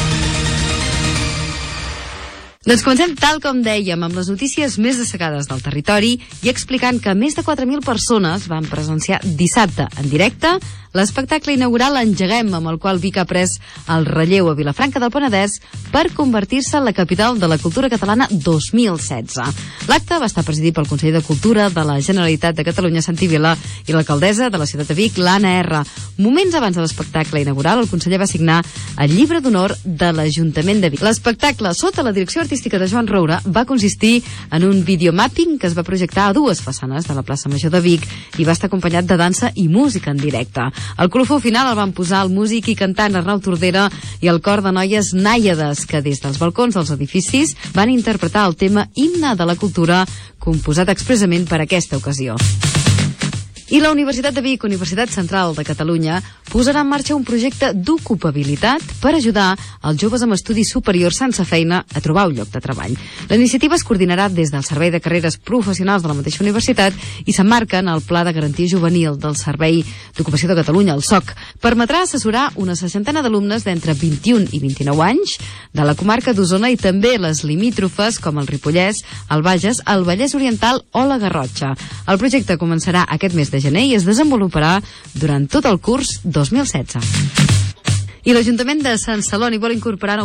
Doncs comencem, tal com dèiem, amb les notícies més destacades del territori i explicant que més de quatre mil persones van presenciar dissabte en directe l'espectacle inaugural Engeguem, amb el qual Vic ha pres el relleu a Vilafranca del Penedès per convertir-se en la capital de la cultura catalana dos mil setze. L'acte va estar presidit pel conseller de Cultura de la Generalitat de Catalunya, Santi Vila, i l'alcaldessa de la ciutat de Vic, l'Anna R. Moments abans de l'espectacle inaugural, el conseller va signar el llibre d'honor de l'Ajuntament de Vic. L'espectacle, sota la direcció artística de Joan Roura, va consistir en un videomapping que es va projectar a dues façanes de la plaça Major de Vic i va estar acompanyat de dansa i música en directe. El colofó final el van posar el músic i cantant Arnau Tordera i el cor de noies nàiades, que des dels balcons dels edificis van interpretar el tema Himne de la Cultura, composat expressament per aquesta ocasió. I la Universitat de Vic, Universitat Central de Catalunya, posarà en marxa un projecte d'ocupabilitat per ajudar els joves amb estudis superiors sense feina a trobar un lloc de treball. La iniciativa es coordinarà des del Servei de Carreres Professionals de la mateixa universitat i s'emmarca en el Pla de Garantia Juvenil del Servei d'Ocupació de Catalunya, el S O C. Permetrà assessorar una seixantena d'alumnes d'entre vint-i-un i vint-i-nou anys de la comarca d'Osona i també les limítrofes com el Ripollès, el Bages, el Vallès Oriental o la Garrotxa. El projecte començarà aquest mes de gener i es desenvoluparà durant tot el curs dos mil setze. I l'Ajuntament de Sant Celoni vol incorporar